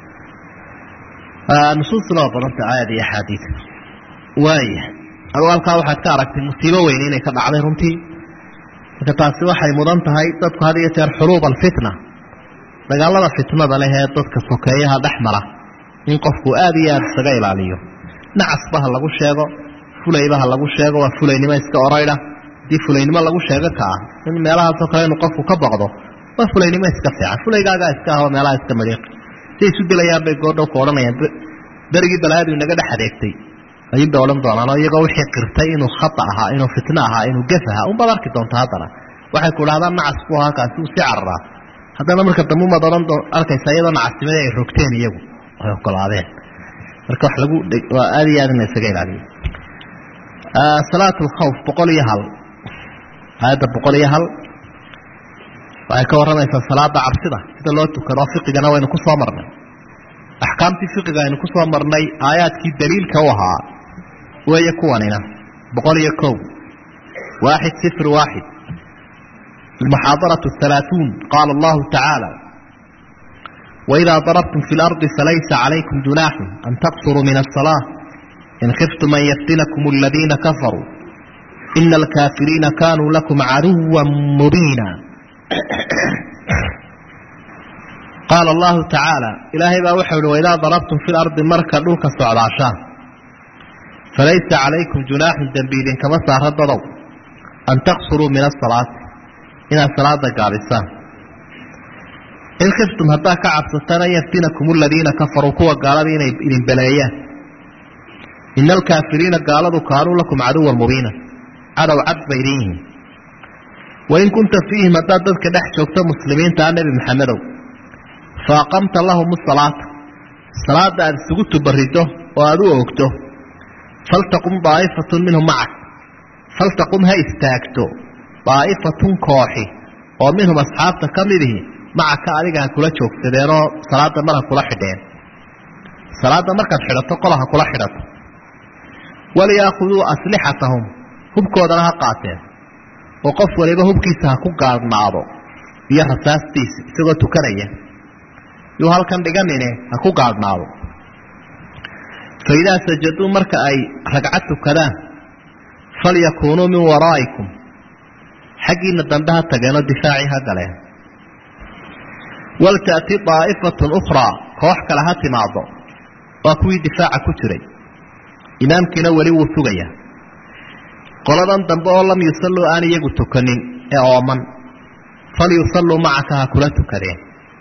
S1: nusuusna badan aayad iyo xadiis وايه أولك واحد كارك المصيبة وين إنك عليه رمتي كتاسي واحد مدن تهاي تدك هذه يصير حروب الفتنة لقال الله الفتنة عليها تدك فكايها دحمرة ينقفوا آبي السجايل عليه نعس بها الله وشيء فلان بها الله وشيء وفلان ما يسكت أرايله دي فلان ما الله وشيء كاه من مالها سكاين نقفوا كبعضه وفلان ما يسكت فيها فلان جا يسكت هو مالها يسكت مريق تيسود لي يا بيجود وكورنا يعني درجة بلاد ونجد حريقتي ayuu doolan doonaan iyaga wixii qirtay inuu khata ahaa inuu fitna ahaa inuu gafaha u badarki doonto hadana waxay ku raadaan nacas ku ahaa kaasi uu si carra hadana marka dambu ma dooran arkaysa iyadoo nacasnimada ay rogteen iyagu oo kalaadeen marka wax lagu waa aad iyo aad in isaga ilaaliyo salaatul khawf boqol iyo hal ayada boqol iyo hal waxay ka waramaysaa salaada cabsida sida loo tukado fiqigana waynu ku soo marnay ahkaamtii fiqiga aynu ku soo marnay aayaadkii daliilka u ahaa ويكوننا بقول يكون 101 المحاضرة 30 قال الله تعالى وإذا ضربتم في الأرض فليس عليكم جناح أن تقصروا من الصلاة إن خفتم أن يفتنكم الذين كفروا إن الكافرين كانوا لكم عدوا مبينا قال الله تعالى إلهي بأوحي وإذا ضربتم في الأرض مركا لوك السعود عشان فليس عليكم جناح دنبيل كما سهردوا أن تقصروا من الصلاة إن الصلاة قارسان إن خفتم هتا كعبستان يفتنكم الذين كفروا كوا قالوا إن بلايا إن الكافرين قالوا كانوا لكم عدوا مبينا عدوا عد بينهم وإن كنت فيهم هتا تذكر نحشوكت مسلمين تعالى بمحمد فأقمت لهم الصلاة الصلاة أن سجدت بريته وأدوكته فلتقم ضائفة منهم معك فلتقم هاي استاكتو ضائفة كوحي ومنهم أصحاب تكمله معك أريقها كل شوك تديرو صلاة مرة كل حدين صلاة مرة حدثة قلها كل حدثة وليأخذوا أسلحتهم هبكوا دنها قاتل وقفوا ليبا هبكيسها كوكار معضو يحساس تيس سوى تكرية يوهال كان دقانيني هكوكار معضو فإذا سجدوا مركا أي ركعتوا كذا فليكونوا من ورائكم حقين الدنبها تقين الدفاعي هذا لها ولتأتي طائفة أخرى كوحك لها تماضوا وكوي دفاع كتري إمام كنا ولي وثغية قلدا دنبوا لم يصلوا آن يقتوا كنين أعوما فليصلوا معك هكولتوا كذين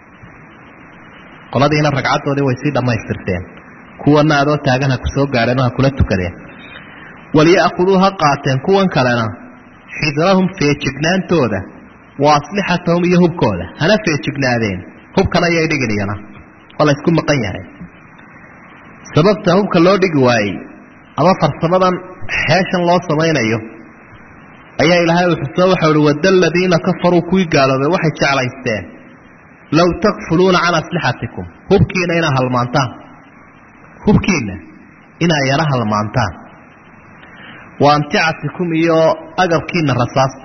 S1: قلدا هنا ركعتوا دي ويسيد ما يسترتين kuwana adoo taagana ku soo gaareen kula tukadeen waliyaquduha qaateen kuwan kalena xidrahum feejignaantooda waaslixatahum iyo hubkooda hana feejignaadeen hubkana ay dhiganayana wala isku maqan yahay sababta hubka loo dhigi waayay ama farsamadan xeeshan loo sameeynayo ayaa ilaahay wuxuu waxa uu wadalladina kafaru kuwi gaaloobay waxay jeclaysteen law takfuluna ala aslihatikum hubkiina ina halmaantaan hubkiina ina yaraha lamaantaan وامتعتكم إيو أقركين الرصاص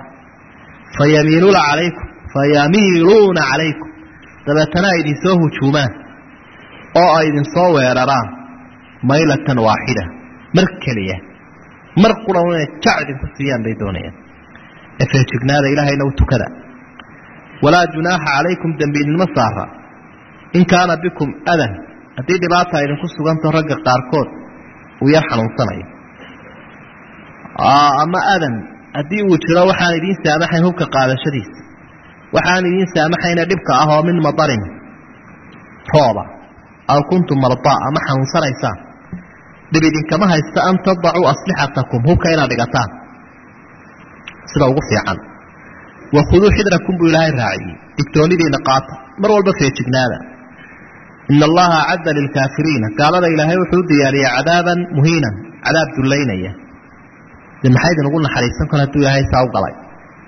S1: فيميلون عليكم تبتنا إذن سوه شومان أو إذن سوه يراران ميلة واحدة مركلية مرقلون تعد كسيان بيدونيا إفهتقنا إلهي لو تكذا ولا جناح عليكم دنبين المصارى إن كان بكم أذى haddii dhibaata idinku suganto ragga qaarkood uu yar xanuunsanayo ama adan haddii uu jiro waxaan idiin saamaxayn hubka qaadashadiisa waxaan idiin saamaxayna dhibka ah oo min madarin rooba aw kuntum mardaa ama xanuunsanaysaan dhib idinkama haysta an tadacuu aslixatakum hubka inaad dhigataan sida ugu fiican wakhuduu xidrakum buu ilaahay raaciyey digtoonidiina qaata mar walba feejignaada ina allaha acadda lilkaafiriina gaalada ilaahay wuxuu u diyaariyey cadaaban muhiinan cadaab dullaynaya dee maxaa idin ugu naxariisan karo hadduu ilaahay saa u galay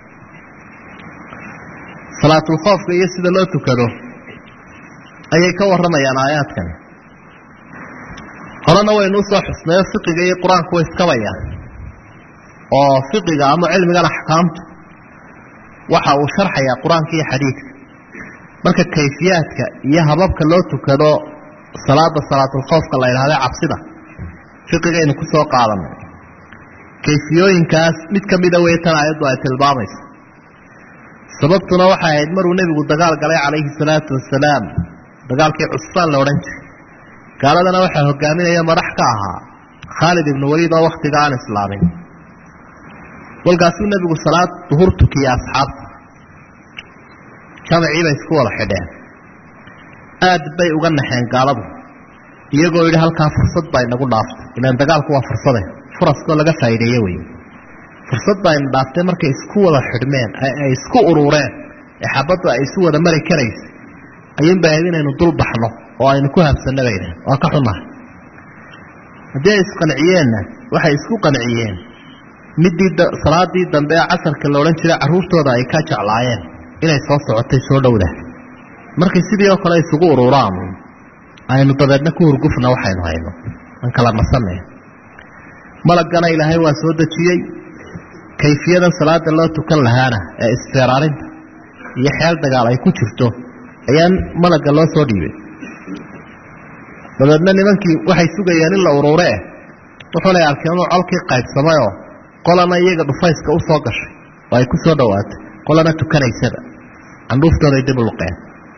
S1: salaatulkhoofka iyo sida loo tukado ayay ka warramayaan aayaadkani horena waynu usoo xusnayo fiqiga iyo qur-aanku way iskabayaan oo fiqiga ama cilmigan axkaamtu waxa uu sharxayaa qur-aanka iyo xadiidka marka kayfiyaadka iyo hababka loo tukado salaada salaatulkhoofka la yidhahda cabsida fiqigaynu ku soo qaadanay kayfiyooyinkaas mid ka mida wey tan aayaddu ay tilmaamayso sababtuna waxay ahayd maruu nebigu dagaal galay calayhi salaatu wasalaam dagaalkii cusfaan la odhan jiray gaaladana waxaa hogaaminaya madax ka ahaa khaalid ibnu waliid oo wakhtiga aan islaamin walkaasuu nebigu salaad duhur tukiyey asxaabta jamacii bay isku wada xidheen aad bay uga naxeen gaaladu iyagoo yidhi halkaa fursad baa inagu dhaaftay ilaan dagaalku waa fursade furaskoo laga faa'iideeye wey fursad baa ina dhaaftay markay isku wada xidhmeen ay isku urureen ee xabaddu ay isu wada mari karaysa ayuunba ahayd inaynu dul baxno oo aynu ku habsanno bay dhahen waa ka xunnahay haddii ay isqanciyeenna waxay isku qanciyeen middii salaadii dambe ee casarka la odhan jiray carruurtooda ay ka jeclaayeen inay soo socotay soo dhowdah markay sidii oo kale isugu ururaan aynu dabeedna ku hurgufna waxaynu hayno aan kala nasanay malagana ilaahay waa soo dejiyey kayfiyadan salaada loo tukan lahaana ee isfeeraarinta iyo xeel dagaal ay ku jirto ayaan malagga loo soo dhiibay dabeedna nimankii waxay sugayeen in la ururee wuxuunay arkeen inuu colkii qaybsamayoo qolana iyaga dhufayska u soo gashay oo ay ku soo dhowaatay qolana tukanaysaba candhuuftooday dib u luqeen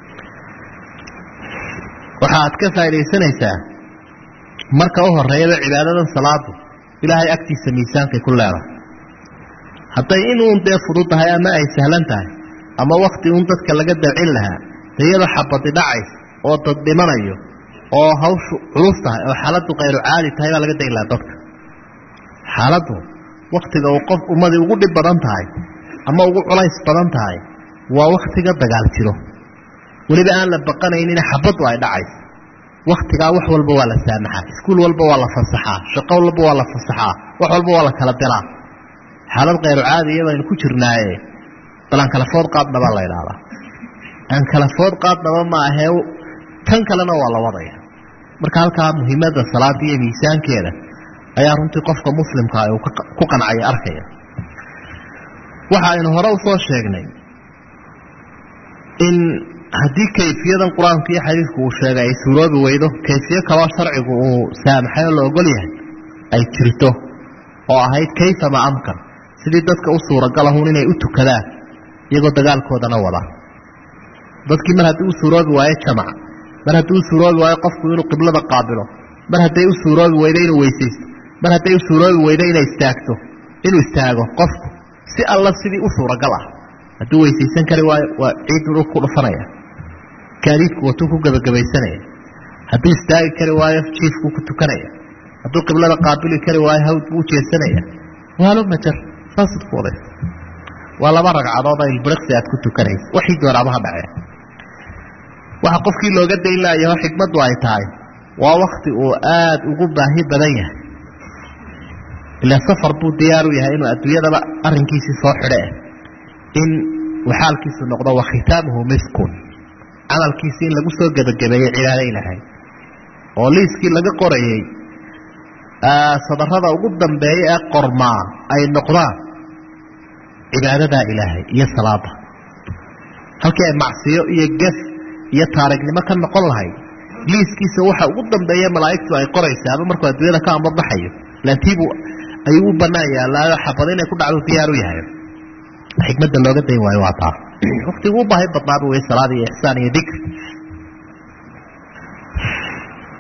S1: waxaad ka faa'iidaysanaysaa marka u horreeyaba cibaadadan salaadu ilaahay agtiisa miisaankay ku leedahay hadday inuun dee fudud tahay ama ay sahlan tahay ama wakhti uun dadka laga dalcin lahaa dee iyadoo xabadi dhacays oo dad dhimanayo oo hawshu culus tahay oo xaaladdu kayru caadi tahay baa laga dayn lahaa dadka xaaladdu wakhtiga uu qof ummadii ugu dhib badan tahay ama ugu culays badan tahay waa wakhtiga dagaal jiro weliba aan la baqanaynin xabaddu ay dhacayso wakhtigaa wax walba waa la saamaxaa iskuul walba waa la fasaxaa shaqo walba waa la fasaxaa wax walba waa la kala diraa xaalad kayru caadiya baynu ku jirnaaye bal aan kala food qaadnaba la idhaahdaa aan kala food qaadnaba ma ahee tan kalena waa la wadaya marka halkaa muhiimadda salaada iyo miisaankeeda ayaa runtii qofka muslimka uu ku qancaya arkaya waxa aynu hore usoo sheegnay in haddii kayfiyadan qur-aanka iyo xadiidku uu sheegay ay suuroobi weydo kayfiyo kaloo sharcigu uu saamaxay oo la ogol yahay ay jirto oo ahayd kayfama amkan sidii dadka u suuragalahun inay u tukadaan iyagoo dagaalkoodana wada dadkii mar haddii u suuroobi waayo jamac mar haddii u suuroobi waayo qofku inuu qiblada qaabilo mar hadday u suuroobi weydo inuu weysaysto mar hadday u suuroobi weydo inay istaagto inuu istaago qofku si alla sidii u suuragal ah hadduu weysaysan kari waayo waa ciiduu ku dhufanaya gaadiidku watuu ku gebagabaysanaya hadduu istaagi kari waayo jiifkuu ku tukanaya hadduu qiblada qaabili kari waayo hawd buu u jeesanaya waalo majar saasad ku waday waa laba ragcadood ay ilbiriqsi aad ku tukanaysa waxii doonaaba ha dhacee waxa qofkii looga dayn laayaho xikmaddu ay tahay waa wakti uu aad ugu baahi badan yahay ilaa safar buu diyaar u yahay inuu adduunyadaba arrinkiisii soo xidhe in uu xaalkiisu noqdo wa khitaamuhu miskun camalkiisii in lagu soo gebagabeeyey cibaado ilaahay oo liiskii laga qorayey sadarrada ugu dambeeya ee qormaa ay noqdaan cibaadadaa ilaahay iyo salaada halkii ay macsiyo iyo gef iyo taarignimo ka noqon lahayd liiskiisa waxa ugu dambeeya malaa'igtu ay qoraysaa ama markuu adduunyada ka ambabaxayo laantiibuu ayuu u bannaan yaallaayo xabad inay ku dhacdo diyaar u yahay xikmadda looga dayn waayo waa taa waktigu u baahi badnaaba wey salaada iyo ixsaan iyo dikri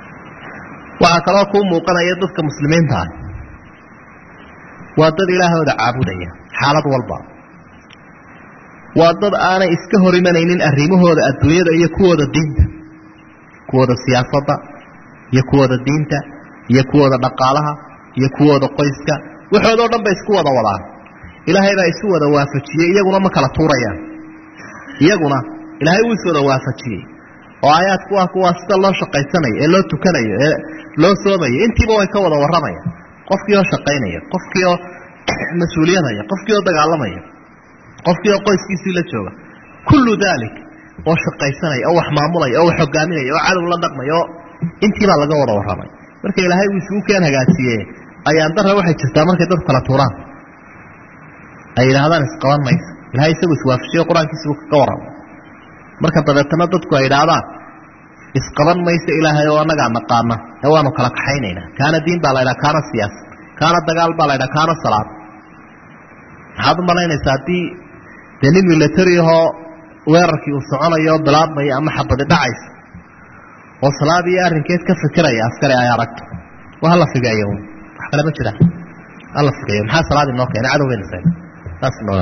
S1: waxaa kaloo kuu muuqanaya dadka muslimiinta ah waa dad ilaahooda caabudaya xaalad walba waa dad aanay iska hor imanaynin arrimahooda adduunyada iyo kuwooda diinta kuwooda siyaasadda iyo kuwooda diinta iyo kuwooda dhaqaalaha iyo kuwooda qoyska waxoodoo dhan bay isku wada wadaan ilaahay baa isu wada waafajiyey iyaguna ma kala tuurayaan iyaguna ilaahay wuu is wada waafajiyey oo aayaadku ah kuwaa sida loo shaqaysanayo ee loo tukanayo ee loo soomayo intiiba way ka wada warramayaan qofkii oo shaqaynaya qofkii oo mas-uuliyadaya qofkii oo dagaalamaya qofkii oo qoyskiisii la jooga kullu daalik oo shaqaysanaya oo wax maamulaya oo wax hogaaminaya oo cadow la dhaqmaya oo intiibaa laga wada warramay marka ilaahay uu isugu keen hagaajiyey ayaan darra waxay jirtaa markay dadku kala tuuraan ay yidhaahdaan isqaban mayso ilahay isagu iswaafajiyo qur-aankiisibuu kaga warramay marka dabeetana dadku ay idhaahdaan isqaban mayso ilaahay oo annagaa naqaana ee waanu kala kaxaynaynaa kaana diin baa la ydhaha kaana siyaasa kaana dagaal baa la ydhaha kaana salaad maxaad u malaynaysaa haddii dee nin military ahoo weerarkii uu soconayo bilaabmaya ama xabadi dhacayso oo salaad iyo arrinkeed ka fikiraya askari ay aragto waa hala figeeyo wax kale ma jiraan hala figeeyo maxaa salaad inoo keenay cadowgeena sayna saas noo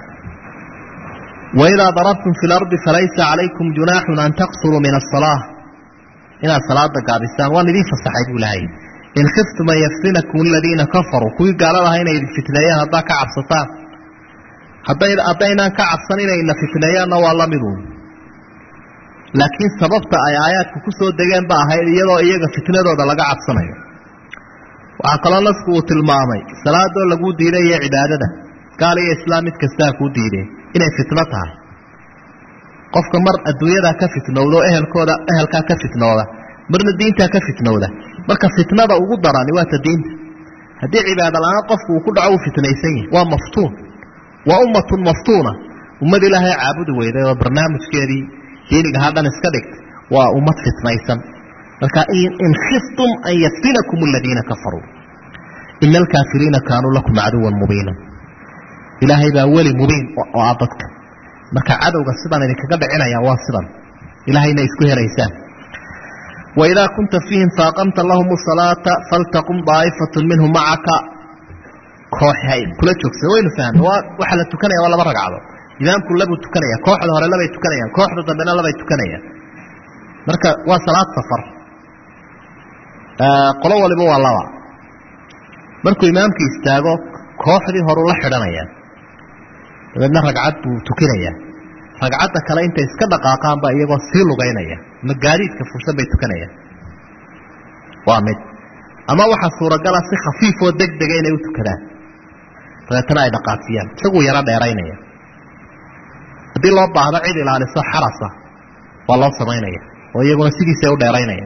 S1: waidaa darabtum fi lardi falaysa calaykum junaaxun an taqsuruu min asalaa inaad salaada gaabisaan waan idiin fasaxay buu ilaahay in khiftum an yaftinakum aladiina kafaruu kuwii gaalada aha inay idin fitneeyaan haddaa ka cabsataan haddaynaan ka cabsan inayna fitneeyaanna waa la miduun laakiin sababta ay aayaadku ku soo degeen ba ahayd iyadoo iyaga fitnadooda laga cabsanayo waxaa kaloo nasku uu tilmaamay salaadoo laguu diiday iyo cibaadada gaal iyo islaam mid kastaa kuu diideen inay fitno tahay qofka mar adduunyadaa ka fitnowda oo ehelkaa ka fitnooda marna diintaa ka fitnowda marka fitnada ugu darani waa ta diinta haddii cibaado la-aan qofku uu ku dhaco uu fitnaysan yahay waa maftuun waa ummatun maftuuna ummad ilaahay caabudi weyday oo barnaamijkeedii diiniga hadhan iska dhigtay waa ummad fitnaysan marka in khiftum an yaftinakum aladiina kafaruu ina alkaafiriina kaanuu lakum caduwan mubiina ilaahay baa weli mubiin oo ah dadka marka cadowga sidan idinkaga dhicinaya waa sidan ilaahayna isku helaysaan waidaa kunta fiihim faaqamta lahum salaata faltaqum daa'ifatun minhum macaka kooxay kula joogsan waynu fahmay waxa la tukanaya waa laba ragcadood imaamku labuu tukanaya kooxda hore labay tukanayaan kooxda dambena labay tukanayaan marka waa salaad safar qolo waliba waa laba markuu imaamka istaago kooxdii horu la xidhanaya dabeedna ragcad buu tukinayaa ragcadda kale intay iska dhaqaaqaanba iyagoo sii lugaynaya ama gaadiidka fursan bay tukanayaan waa mid ama waxaa suuragala si khafiifoo degdega inay u tukadaan dabeetana ay dhaqaajiyaan isaguu yaro dheeraynaya haddii loo baahdo cid ilaaliso xarasa waa loo samaynaya oo iyaguna sidiisa u dheeraynaya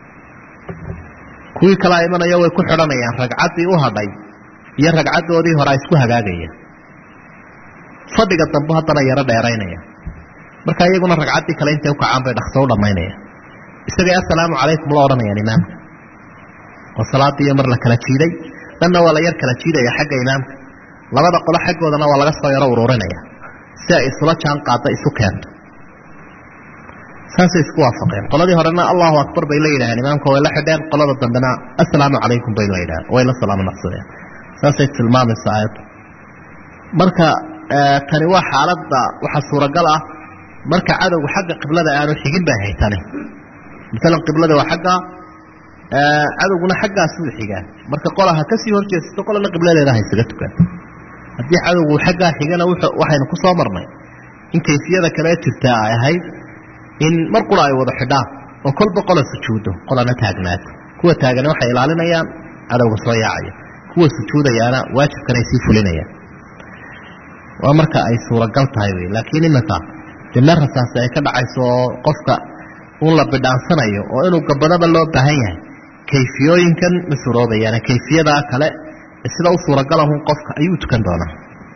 S1: kuwii kalaa imanaya way ku xidhanayaan ragcaddii u hadhay iyo ragcaddoodii hore a isku hagaagaya fadhiga dambe haddana yaro dheeraynaya marka iyaguna ragcaddii kale intay ukacaan bay dhaqso u dhammaynaya isagay assalaamu calaykum la odhanayaan imaamka oo salaadiiyo mar la kala jiiday dhanna waa la yar kala jiidaya xagga imaamka labada qolo xaggoodana waa laga soo yaro ururinaya si ay isula jaan qaadda isu keento saasay isku waafaqeen qoladii horena allahu akbar bay la yidhaheen imaamka way la xidheen qolada dambena assalaamu calaykum bay la yidhaheen way la salaamo naqsadeen saasay tilmaamaysa aayaddu marka tani waa xaaladda waxaa suuragal ah marka cadowgu xagga qiblada aanu xigin bay haytani maalan qiblada waa xagga cadowguna xaggaasuu xigaa marka qola ha kasii horjeesato qolana qibladeeda ha isaga tukan haddii cadowgu xaggaa xigana waxaynu ku soo marnay in kayfiyada kale jirtaa ay ahayd in mar qura ay wada xidhaan oo kolba qola sujuudo qolana taagnaato kuwa taagani waxay ilaalinayaan cadowga soo yaacaya kuwa sujuudayaana waajibkan ay sii fulinayaan waa marka ay suuragal tahay wey laakiin imika dee meel rasaasi ay ka dhacayso oo qofka un la bidhaansanayo oo inuu gabadaba loo baahan yahay kayfiyooyinkan ma suroobayaan kayfiyadaa kale sida u suuragalahun qofka ayuu tukan doonaa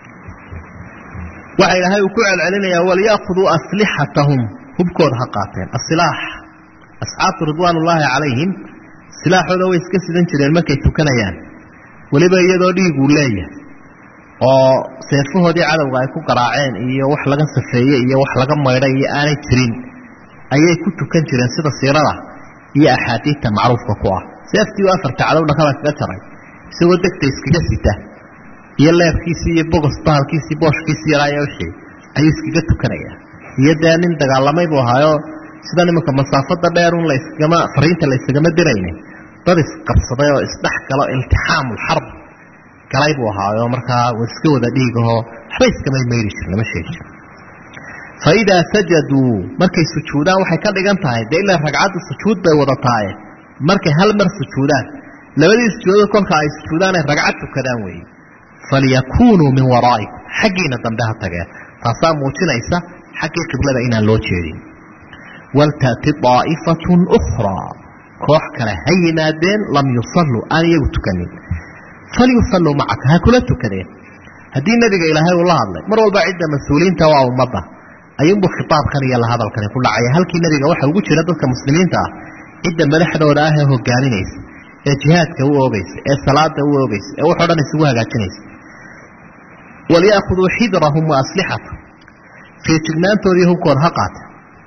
S1: waxa ilaahay uu ku celcelinayaa walyaakuduu aslixatahum hubkooda ha qaateen asilaax asxaabtu ridwaanullaahi calayhim silaaxooda way iska sidan jireen markay tukanayaan weliba iyadoo dhiiguu leeyahay oo seefahoodii cadowga ay ku garaaceen iyo wax laga safeeyey iyo wax laga maydhay iyo aanay jirin ayay ku tukan jireen sida siirada iyo axaadiidta macruufka ku ah seeftii waa afarta cadow dhakada kaga jaray isagoo degta iskaga sita iyo leebkiisii iyo bogos bahalkiisii booshkiisii yaraayo wixii ayuu iskaga tukanayaa iyo dee nin dagaalamay buu ahaayo sida nimanka masaafada dheer un fariinta la isagama diraynin dad isqabsaday oo isdhex galo iltixaamul xarb galay buu ahaayo markaa iska wada dhiigaho waxba iskamay mayri jir lama sheegi jiro faidaa sajaduu markay sujuudaan waxay ka dhigan tahay dee ilaa ragcaddu sujuud bay wada tahay markay hal mar sujuudaan labadii sujuudood kolka ay sujuudaan ay ragcad tukadaan weeye falyakuunuu min waraa'ikum xaggiina dambe ha tageen taasaa muujinaysa xaggii qiblada inaan loo jeedin waltaati daa'ifatun ukhraa koox kale ha yimaadeen lam yusalluu aan iyagu tukanin falyusalluu macaka ha kula tukadeen haddii nebiga ilaahay uu la hadlay mar walba cidda mas-uuliyiinta waa ummadda ayuunbuu khitaabkan iyo la hadalkani ku dhacaya halkii nebiga waxa ugu jira dadka muslimiinta ah cidda madaxdooda ah ee hogaaminaysa ee jihaadka u oogaysa ee salaada u oogaysa ee waxoo dhan isugu hagaajinaysa walyaakuduu xidrahum wa aslixatahum feejignaantoodii hubkooda ha qaata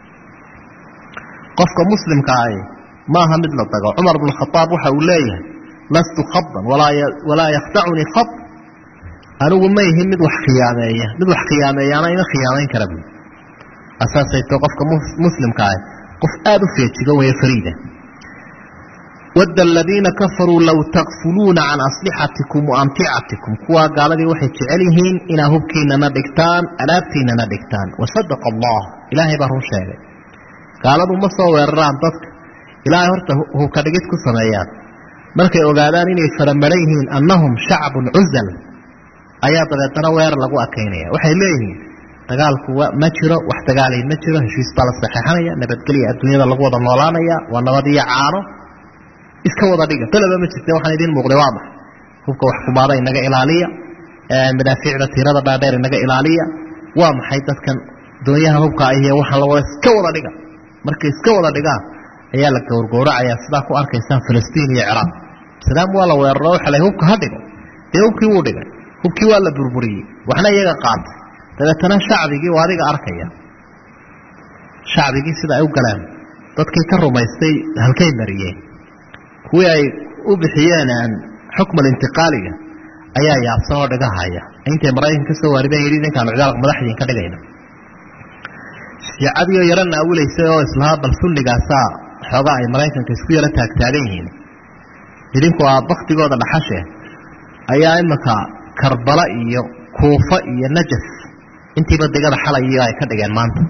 S1: qofka muslimka ahi maaha mid la dago cumar bnu khadaab waxa uu leeyahay lastu khaban walaa yakhdacunii khab anigu ma ihin mid wax khiyaameeyaana ima khiyaamayn kara buui asaasayto qofka muslimka ahi qof aada u feejigan weeye fariida wadda aladiina kafaruu low takfuluuna can aslixatikum wa amticatikum kuwaa gaaladii waxay jecel yihiin inaa hubkiinana dhigtaan alaabtiinana dhigtaan wasadaqa allah ilaahay baa run sheegay gaaladu ma soo weeraraan dadka ilaahay horta hubka dhigid ku sameeyaan markay ogaadaan inay faramaran yihiin annahum shacbun cuzal ayaa dabeetana weerar lagu adkaynaya waxay leeyihiin dagaalku ma jiro wax dagaalay ma jiro heshiis baa la saxeexanaya nabadgelya adduunyada lagu wada noolaanaya waa nabad iyo caano iska wada dhiga talaba ma jirte waxaan idiin muuqday waa maxay hubka wax kumaada inaga ilaaliya madaafiicda tirada dhaadheer inaga ilaaliya waa maxay dadkan doonyaha hubka ahiyo waxaan la wada iska wada dhiga markay iska wada dhigaan ayaa la gowrgowracayaa sidaa ku arkaysaan filistiin iyo ciraaq sadaam waa la weeraro waxa la hubka ha dhigo dee hubkii wuu dhigay hubkii waa la burburiyey waxna iyaga qaatay dabeetana shacbigii waa adiga arkaya shacbigii sida ay u galeen dadkii ka rumaystay halkay mariyeen kuwii ay u bixiyeen xukmal intiqaaliga ayaa yaabsan oo dhigahaya intay maraykan ka soo waarideen yidhi ninkaanu cidaal madaxdiin ka dhigayna shiicadiioo yaro naawulaysay oo islahaa bal sunnigaasaa xoogaa ay maraykanka isku yaro taagtaagan yihiin idinku aa baktigooda dhaxashe ayaa imanka karbala iyo kuufa iyo najaf intiiba digada xalay iyo ay ka dhigeen maanta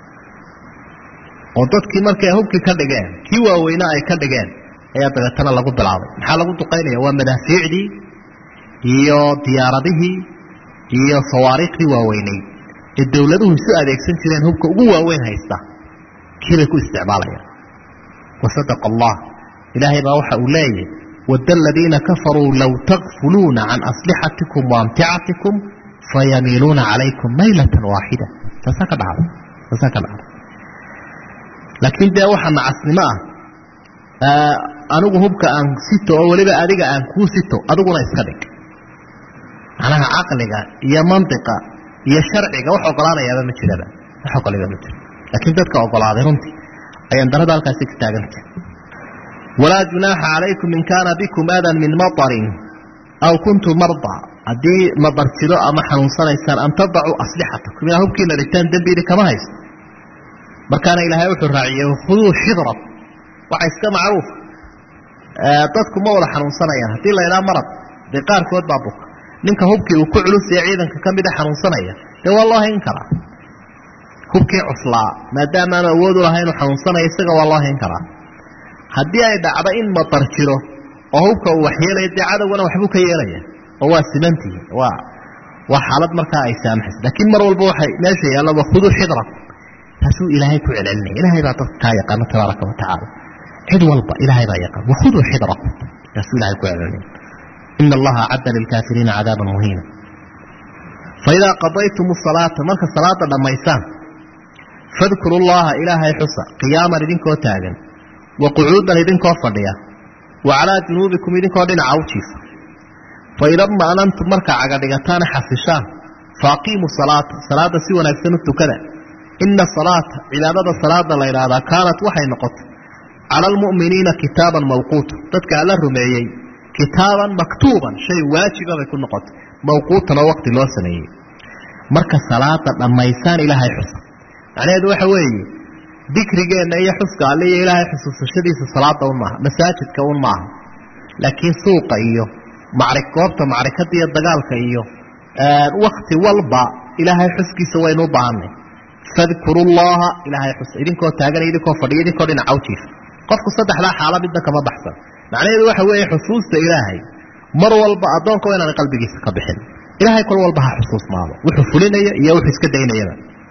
S1: oo dadkii markay hubkii ka dhigeen kii waaweyna ay ka dhigeen ayaa dabeetana lagu bilaabay maxaa lagu duqaynaya waa madaafiicdii iyo diyaaradihii iyo sawaariikhdii waaweynay ee dowladuhu isu adeegsan jireen hubka ugu waaweyn haysta kiibay ku isticmaalayaan wasadaqa allah ilaahay baa waxa uu leeyahay wadda aladiina kafaruu low takfuluuna can aslixatikum wa amticatikum fayamiiluuna calaykum maylatan waaxida taasaa ka dhacday laakiin dee waxa nacasnimo ah anigu hubka aan sito oo weliba adiga aan kuu sito adiguna iska dhig macnaha caqliga iyo mantiqa iyo sharciga wax ogolaanayaaba ma jiraba wax ogolaba ma jiro laakiin dadka ogolaaday runtii ayaan darada halkaasi ka taagantay walaa junaaxa calaykum in kaana bikum aadan min matarin aw kuntum marda haddii madar jiro ama xanuunsanaysaan an tadacuu aslixatakum inaa hubkiina dhigtaan dembiidi kama haysto markaana ilaahay wuxuu raaciyey khuduu xidrat waxa iska macruuf dadku ma wada xanuunsanayaan haddii la idhaa marad dee qaarkood baa buka ninka hubkii uu ku culus ee ciidanka ka mida xanuunsanaya dee waa loo hayn karaa hubkii cuslaa maadaama aanu awood u lahay inuu xanuunsanaya isaga waa loo hayn karaa haddii ay dhacdo in matar jiro oo hubka uu waxyeelaya dee cadowgana waxbuu ka yeelaya oo waa simantihi waa xaalad markaa ay saamaxayso laakiin mar walba waxay meesha yaalla wakhuduu xidrat taasuu ilaahay ku celcelinaya ilaahay baa dadka kaa yaqaano tabaaraka wa tacaala cid walba ilaahay baa yaqaan wakhuduu xidrakum taasuu ilahay ku celcelinaya ina allaha acadda lilkaafiriina cadaaban muhiina faidaa qadaytum asalaata marka salaada dhammaysaan fadkuru llaha ilaahay xusa qiyaaman idinkoo taagan wa qucuudan idinkoo fadhiya wa calaa junuubikum idinkoo dhinaca u jiifa faida ma'nantum markaa cagadhigataana xasishaan faaqiimuu salaada si wanaagsan u tukada ina salaata cibaadada salaada la idhaahdaa kaanat waxay noqotay cala almu'miniina kitaaban mawquuta dadka alla rumeeyey kitaaban maktuuban shay waajiba bay ku noqotay mawquutan oo waqti loo sameeyey marka salaada dhammaysaan ilaahay xusa macnaheedu waxa weeye dikrigeenna iyo xuska alle iyo ilaahay xusuusashadiisa salaada un maaha masaajidka un maaha laakiin suuqa iyo goobta macrikada iyo dagaalka iyo wakti walba ilaahay xuskiisa waynu u baahanay fadkuru llaha ilaahay xus idinkoo taaganay idinkoo fadhiya idinkoo dhinaca u jiifa qofku saddexdaa xaala midna kama baxsan macnaheedu waxa weeye xusuusta ilaahay mar walba addoonka waa inaan qalbigiisa ka bixin ilaahay kol walba ha xusuusnaado wuxuu fulinaya iyo wuxuu iska daynayaba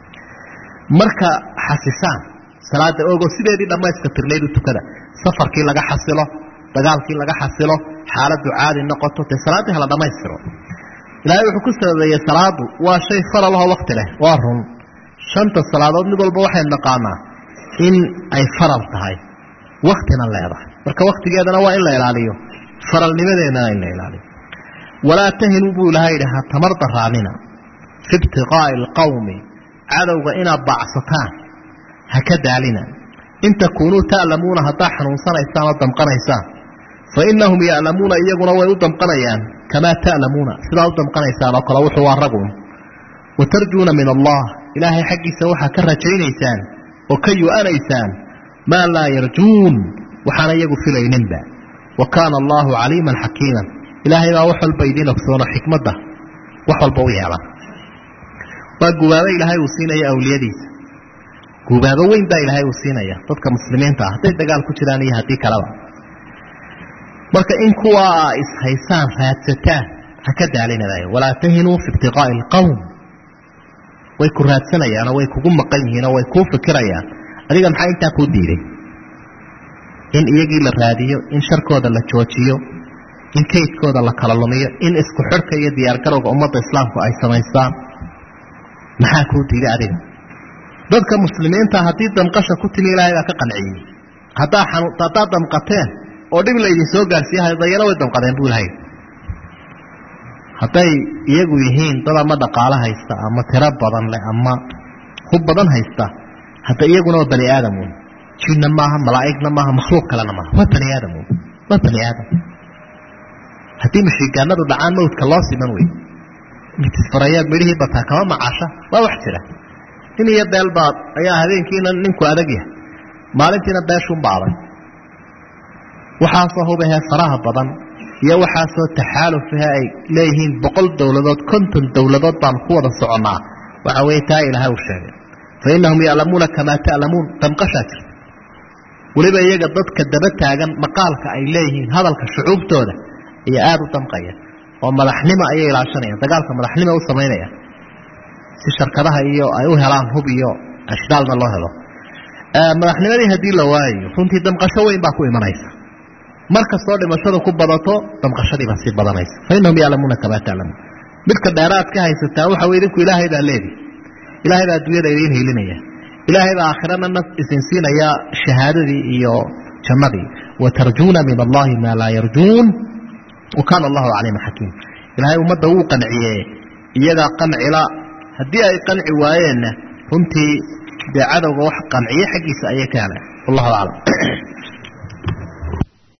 S1: marka xasisaan salaada ogo sideedii dhammayska tirnayd u tukada safarkii laga xasilo dagaalkii laga xasilo xaaladu caadi noqoto dee salaaddii hala dhammaystiro ilaahay wuxuu ku sababeeyey salaadu waa shay faralaho waqti leh waa run 5 salaadood mid walba waxay naqaanaa in ay faral tahay waqtina leedahay marka waqtigeedana waa in la ilaaliyo faralnimadeedana in la ilaaliyo walaa tahinu buu ilaahay dhaha tamar daraanina fi ibtiqaa'i alqawmi cadowga inaad bacsataan ha ka daalina in takuunuu ta'lamuuna haddaa xanuunsanaysaan oo damqanaysaan fa innahum ya'lamuuna iyaguna way u damqanayaan kamaa ta'lamuuna sidaa u damqanaysaan oo kale wuxuu waa ragun watarjuuna min allah ilaahay xaggiisa waxaa ka rajaynaysaan oo ka yu'anaysaan maa laa yarjuun waxaana iyagu filayninba wa kaana allaahu caliiman xakiiman ilaahay baa wax walba idiin ogsoono xikmadda wax walba u yeelan waa gubaabo ilaahay uu siinaya awliyadiisa gubaabo weyn baa ilaahay uu siinaya dadka muslimiinta ah hadday dagaal ku jiraan iyo haddii kaleba marka in kuwa ishaysaan raadsataan ha ka daalinadayo walaa tahinuu fi ibtiqaa'i alqawm way ku raadsanayaan oo way kugu maqan yihiin oo way kuu fikirayaan adiga maxaa intaa kuu diiday in iyagii la raadiyo in sharkooda la joojiyo in kaydkooda la kala lumiyo in isku xidhka iyo diyaargarowga ummadda islaamku ay samaystaan maxaa kuu diiday adiga dadka muslimiinta haddii damqasha ku timi ilaahay baa ka qanciyey haddaad damqateen oo dhib laydin soo gaarsiiyahay dayana way damqadeen buu ilahay hadday iyagu yihiin dad ama dhaqaalo haysta ama tiro badan leh ama hub badan haysta hadda iyaguna waa bani aadam wey jinna maaha malaa'igna maaha makhluuq kalena maaha waa bani aadam wey waa bani aadam haddii mashiigaanadu dhacaan mawdka loo siman wey mitisfarayaad midhihii bataa kama macaasha waa wax jira nin iyo beelbaad ayaa habeenkiina ninku adag yahay maalintiina beeshuunba adag waxaasoo hubahee faraha badan iyo waxaasoo taxaalufahe ay leeyihiin 100 dowladood 50 dowladood baan ku wada soconnaa waxa weeye taa ilaahay uu sheegay fa innahum ya'lamuuna kamaa ta'lamuun damqashaa jirta weliba iyaga dadka daba taagan maqaalka ay leeyihiin hadalka shucuubtooda ayaa aada u damqaya oo madaxnimo ayay ilaashanayaan dagaalka madaxnimo u samaynaya si sharkadaha iyo ay u helaan hub iyo ashdaalna loo helo madaxnimadii haddii la waayo runtii damqasho weyn baa ku imanaysa markastoo dhimashadu ku badato damqashadii baa sii badanaysa fa innahum ya'lamuuna kamaa ta'lamuun midka dheeraad ka haysataa waxa weye idinku ilaahay baa leedi ilaahay baa adduunyada idiin hiilinaya ilaahay baa aakhirana nas isin siinaya shahaadadii iyo jannadii watarjuuna min allahi maa laa yarjuun wa kaana allahu caliiman xakiim ilaahay ummadda wuu qanciyee iyagaa qancila haddii ay qanci waayeenna runtii dee cadowga wax qanciye xaggiisa ayay ka heleen wallahu aclam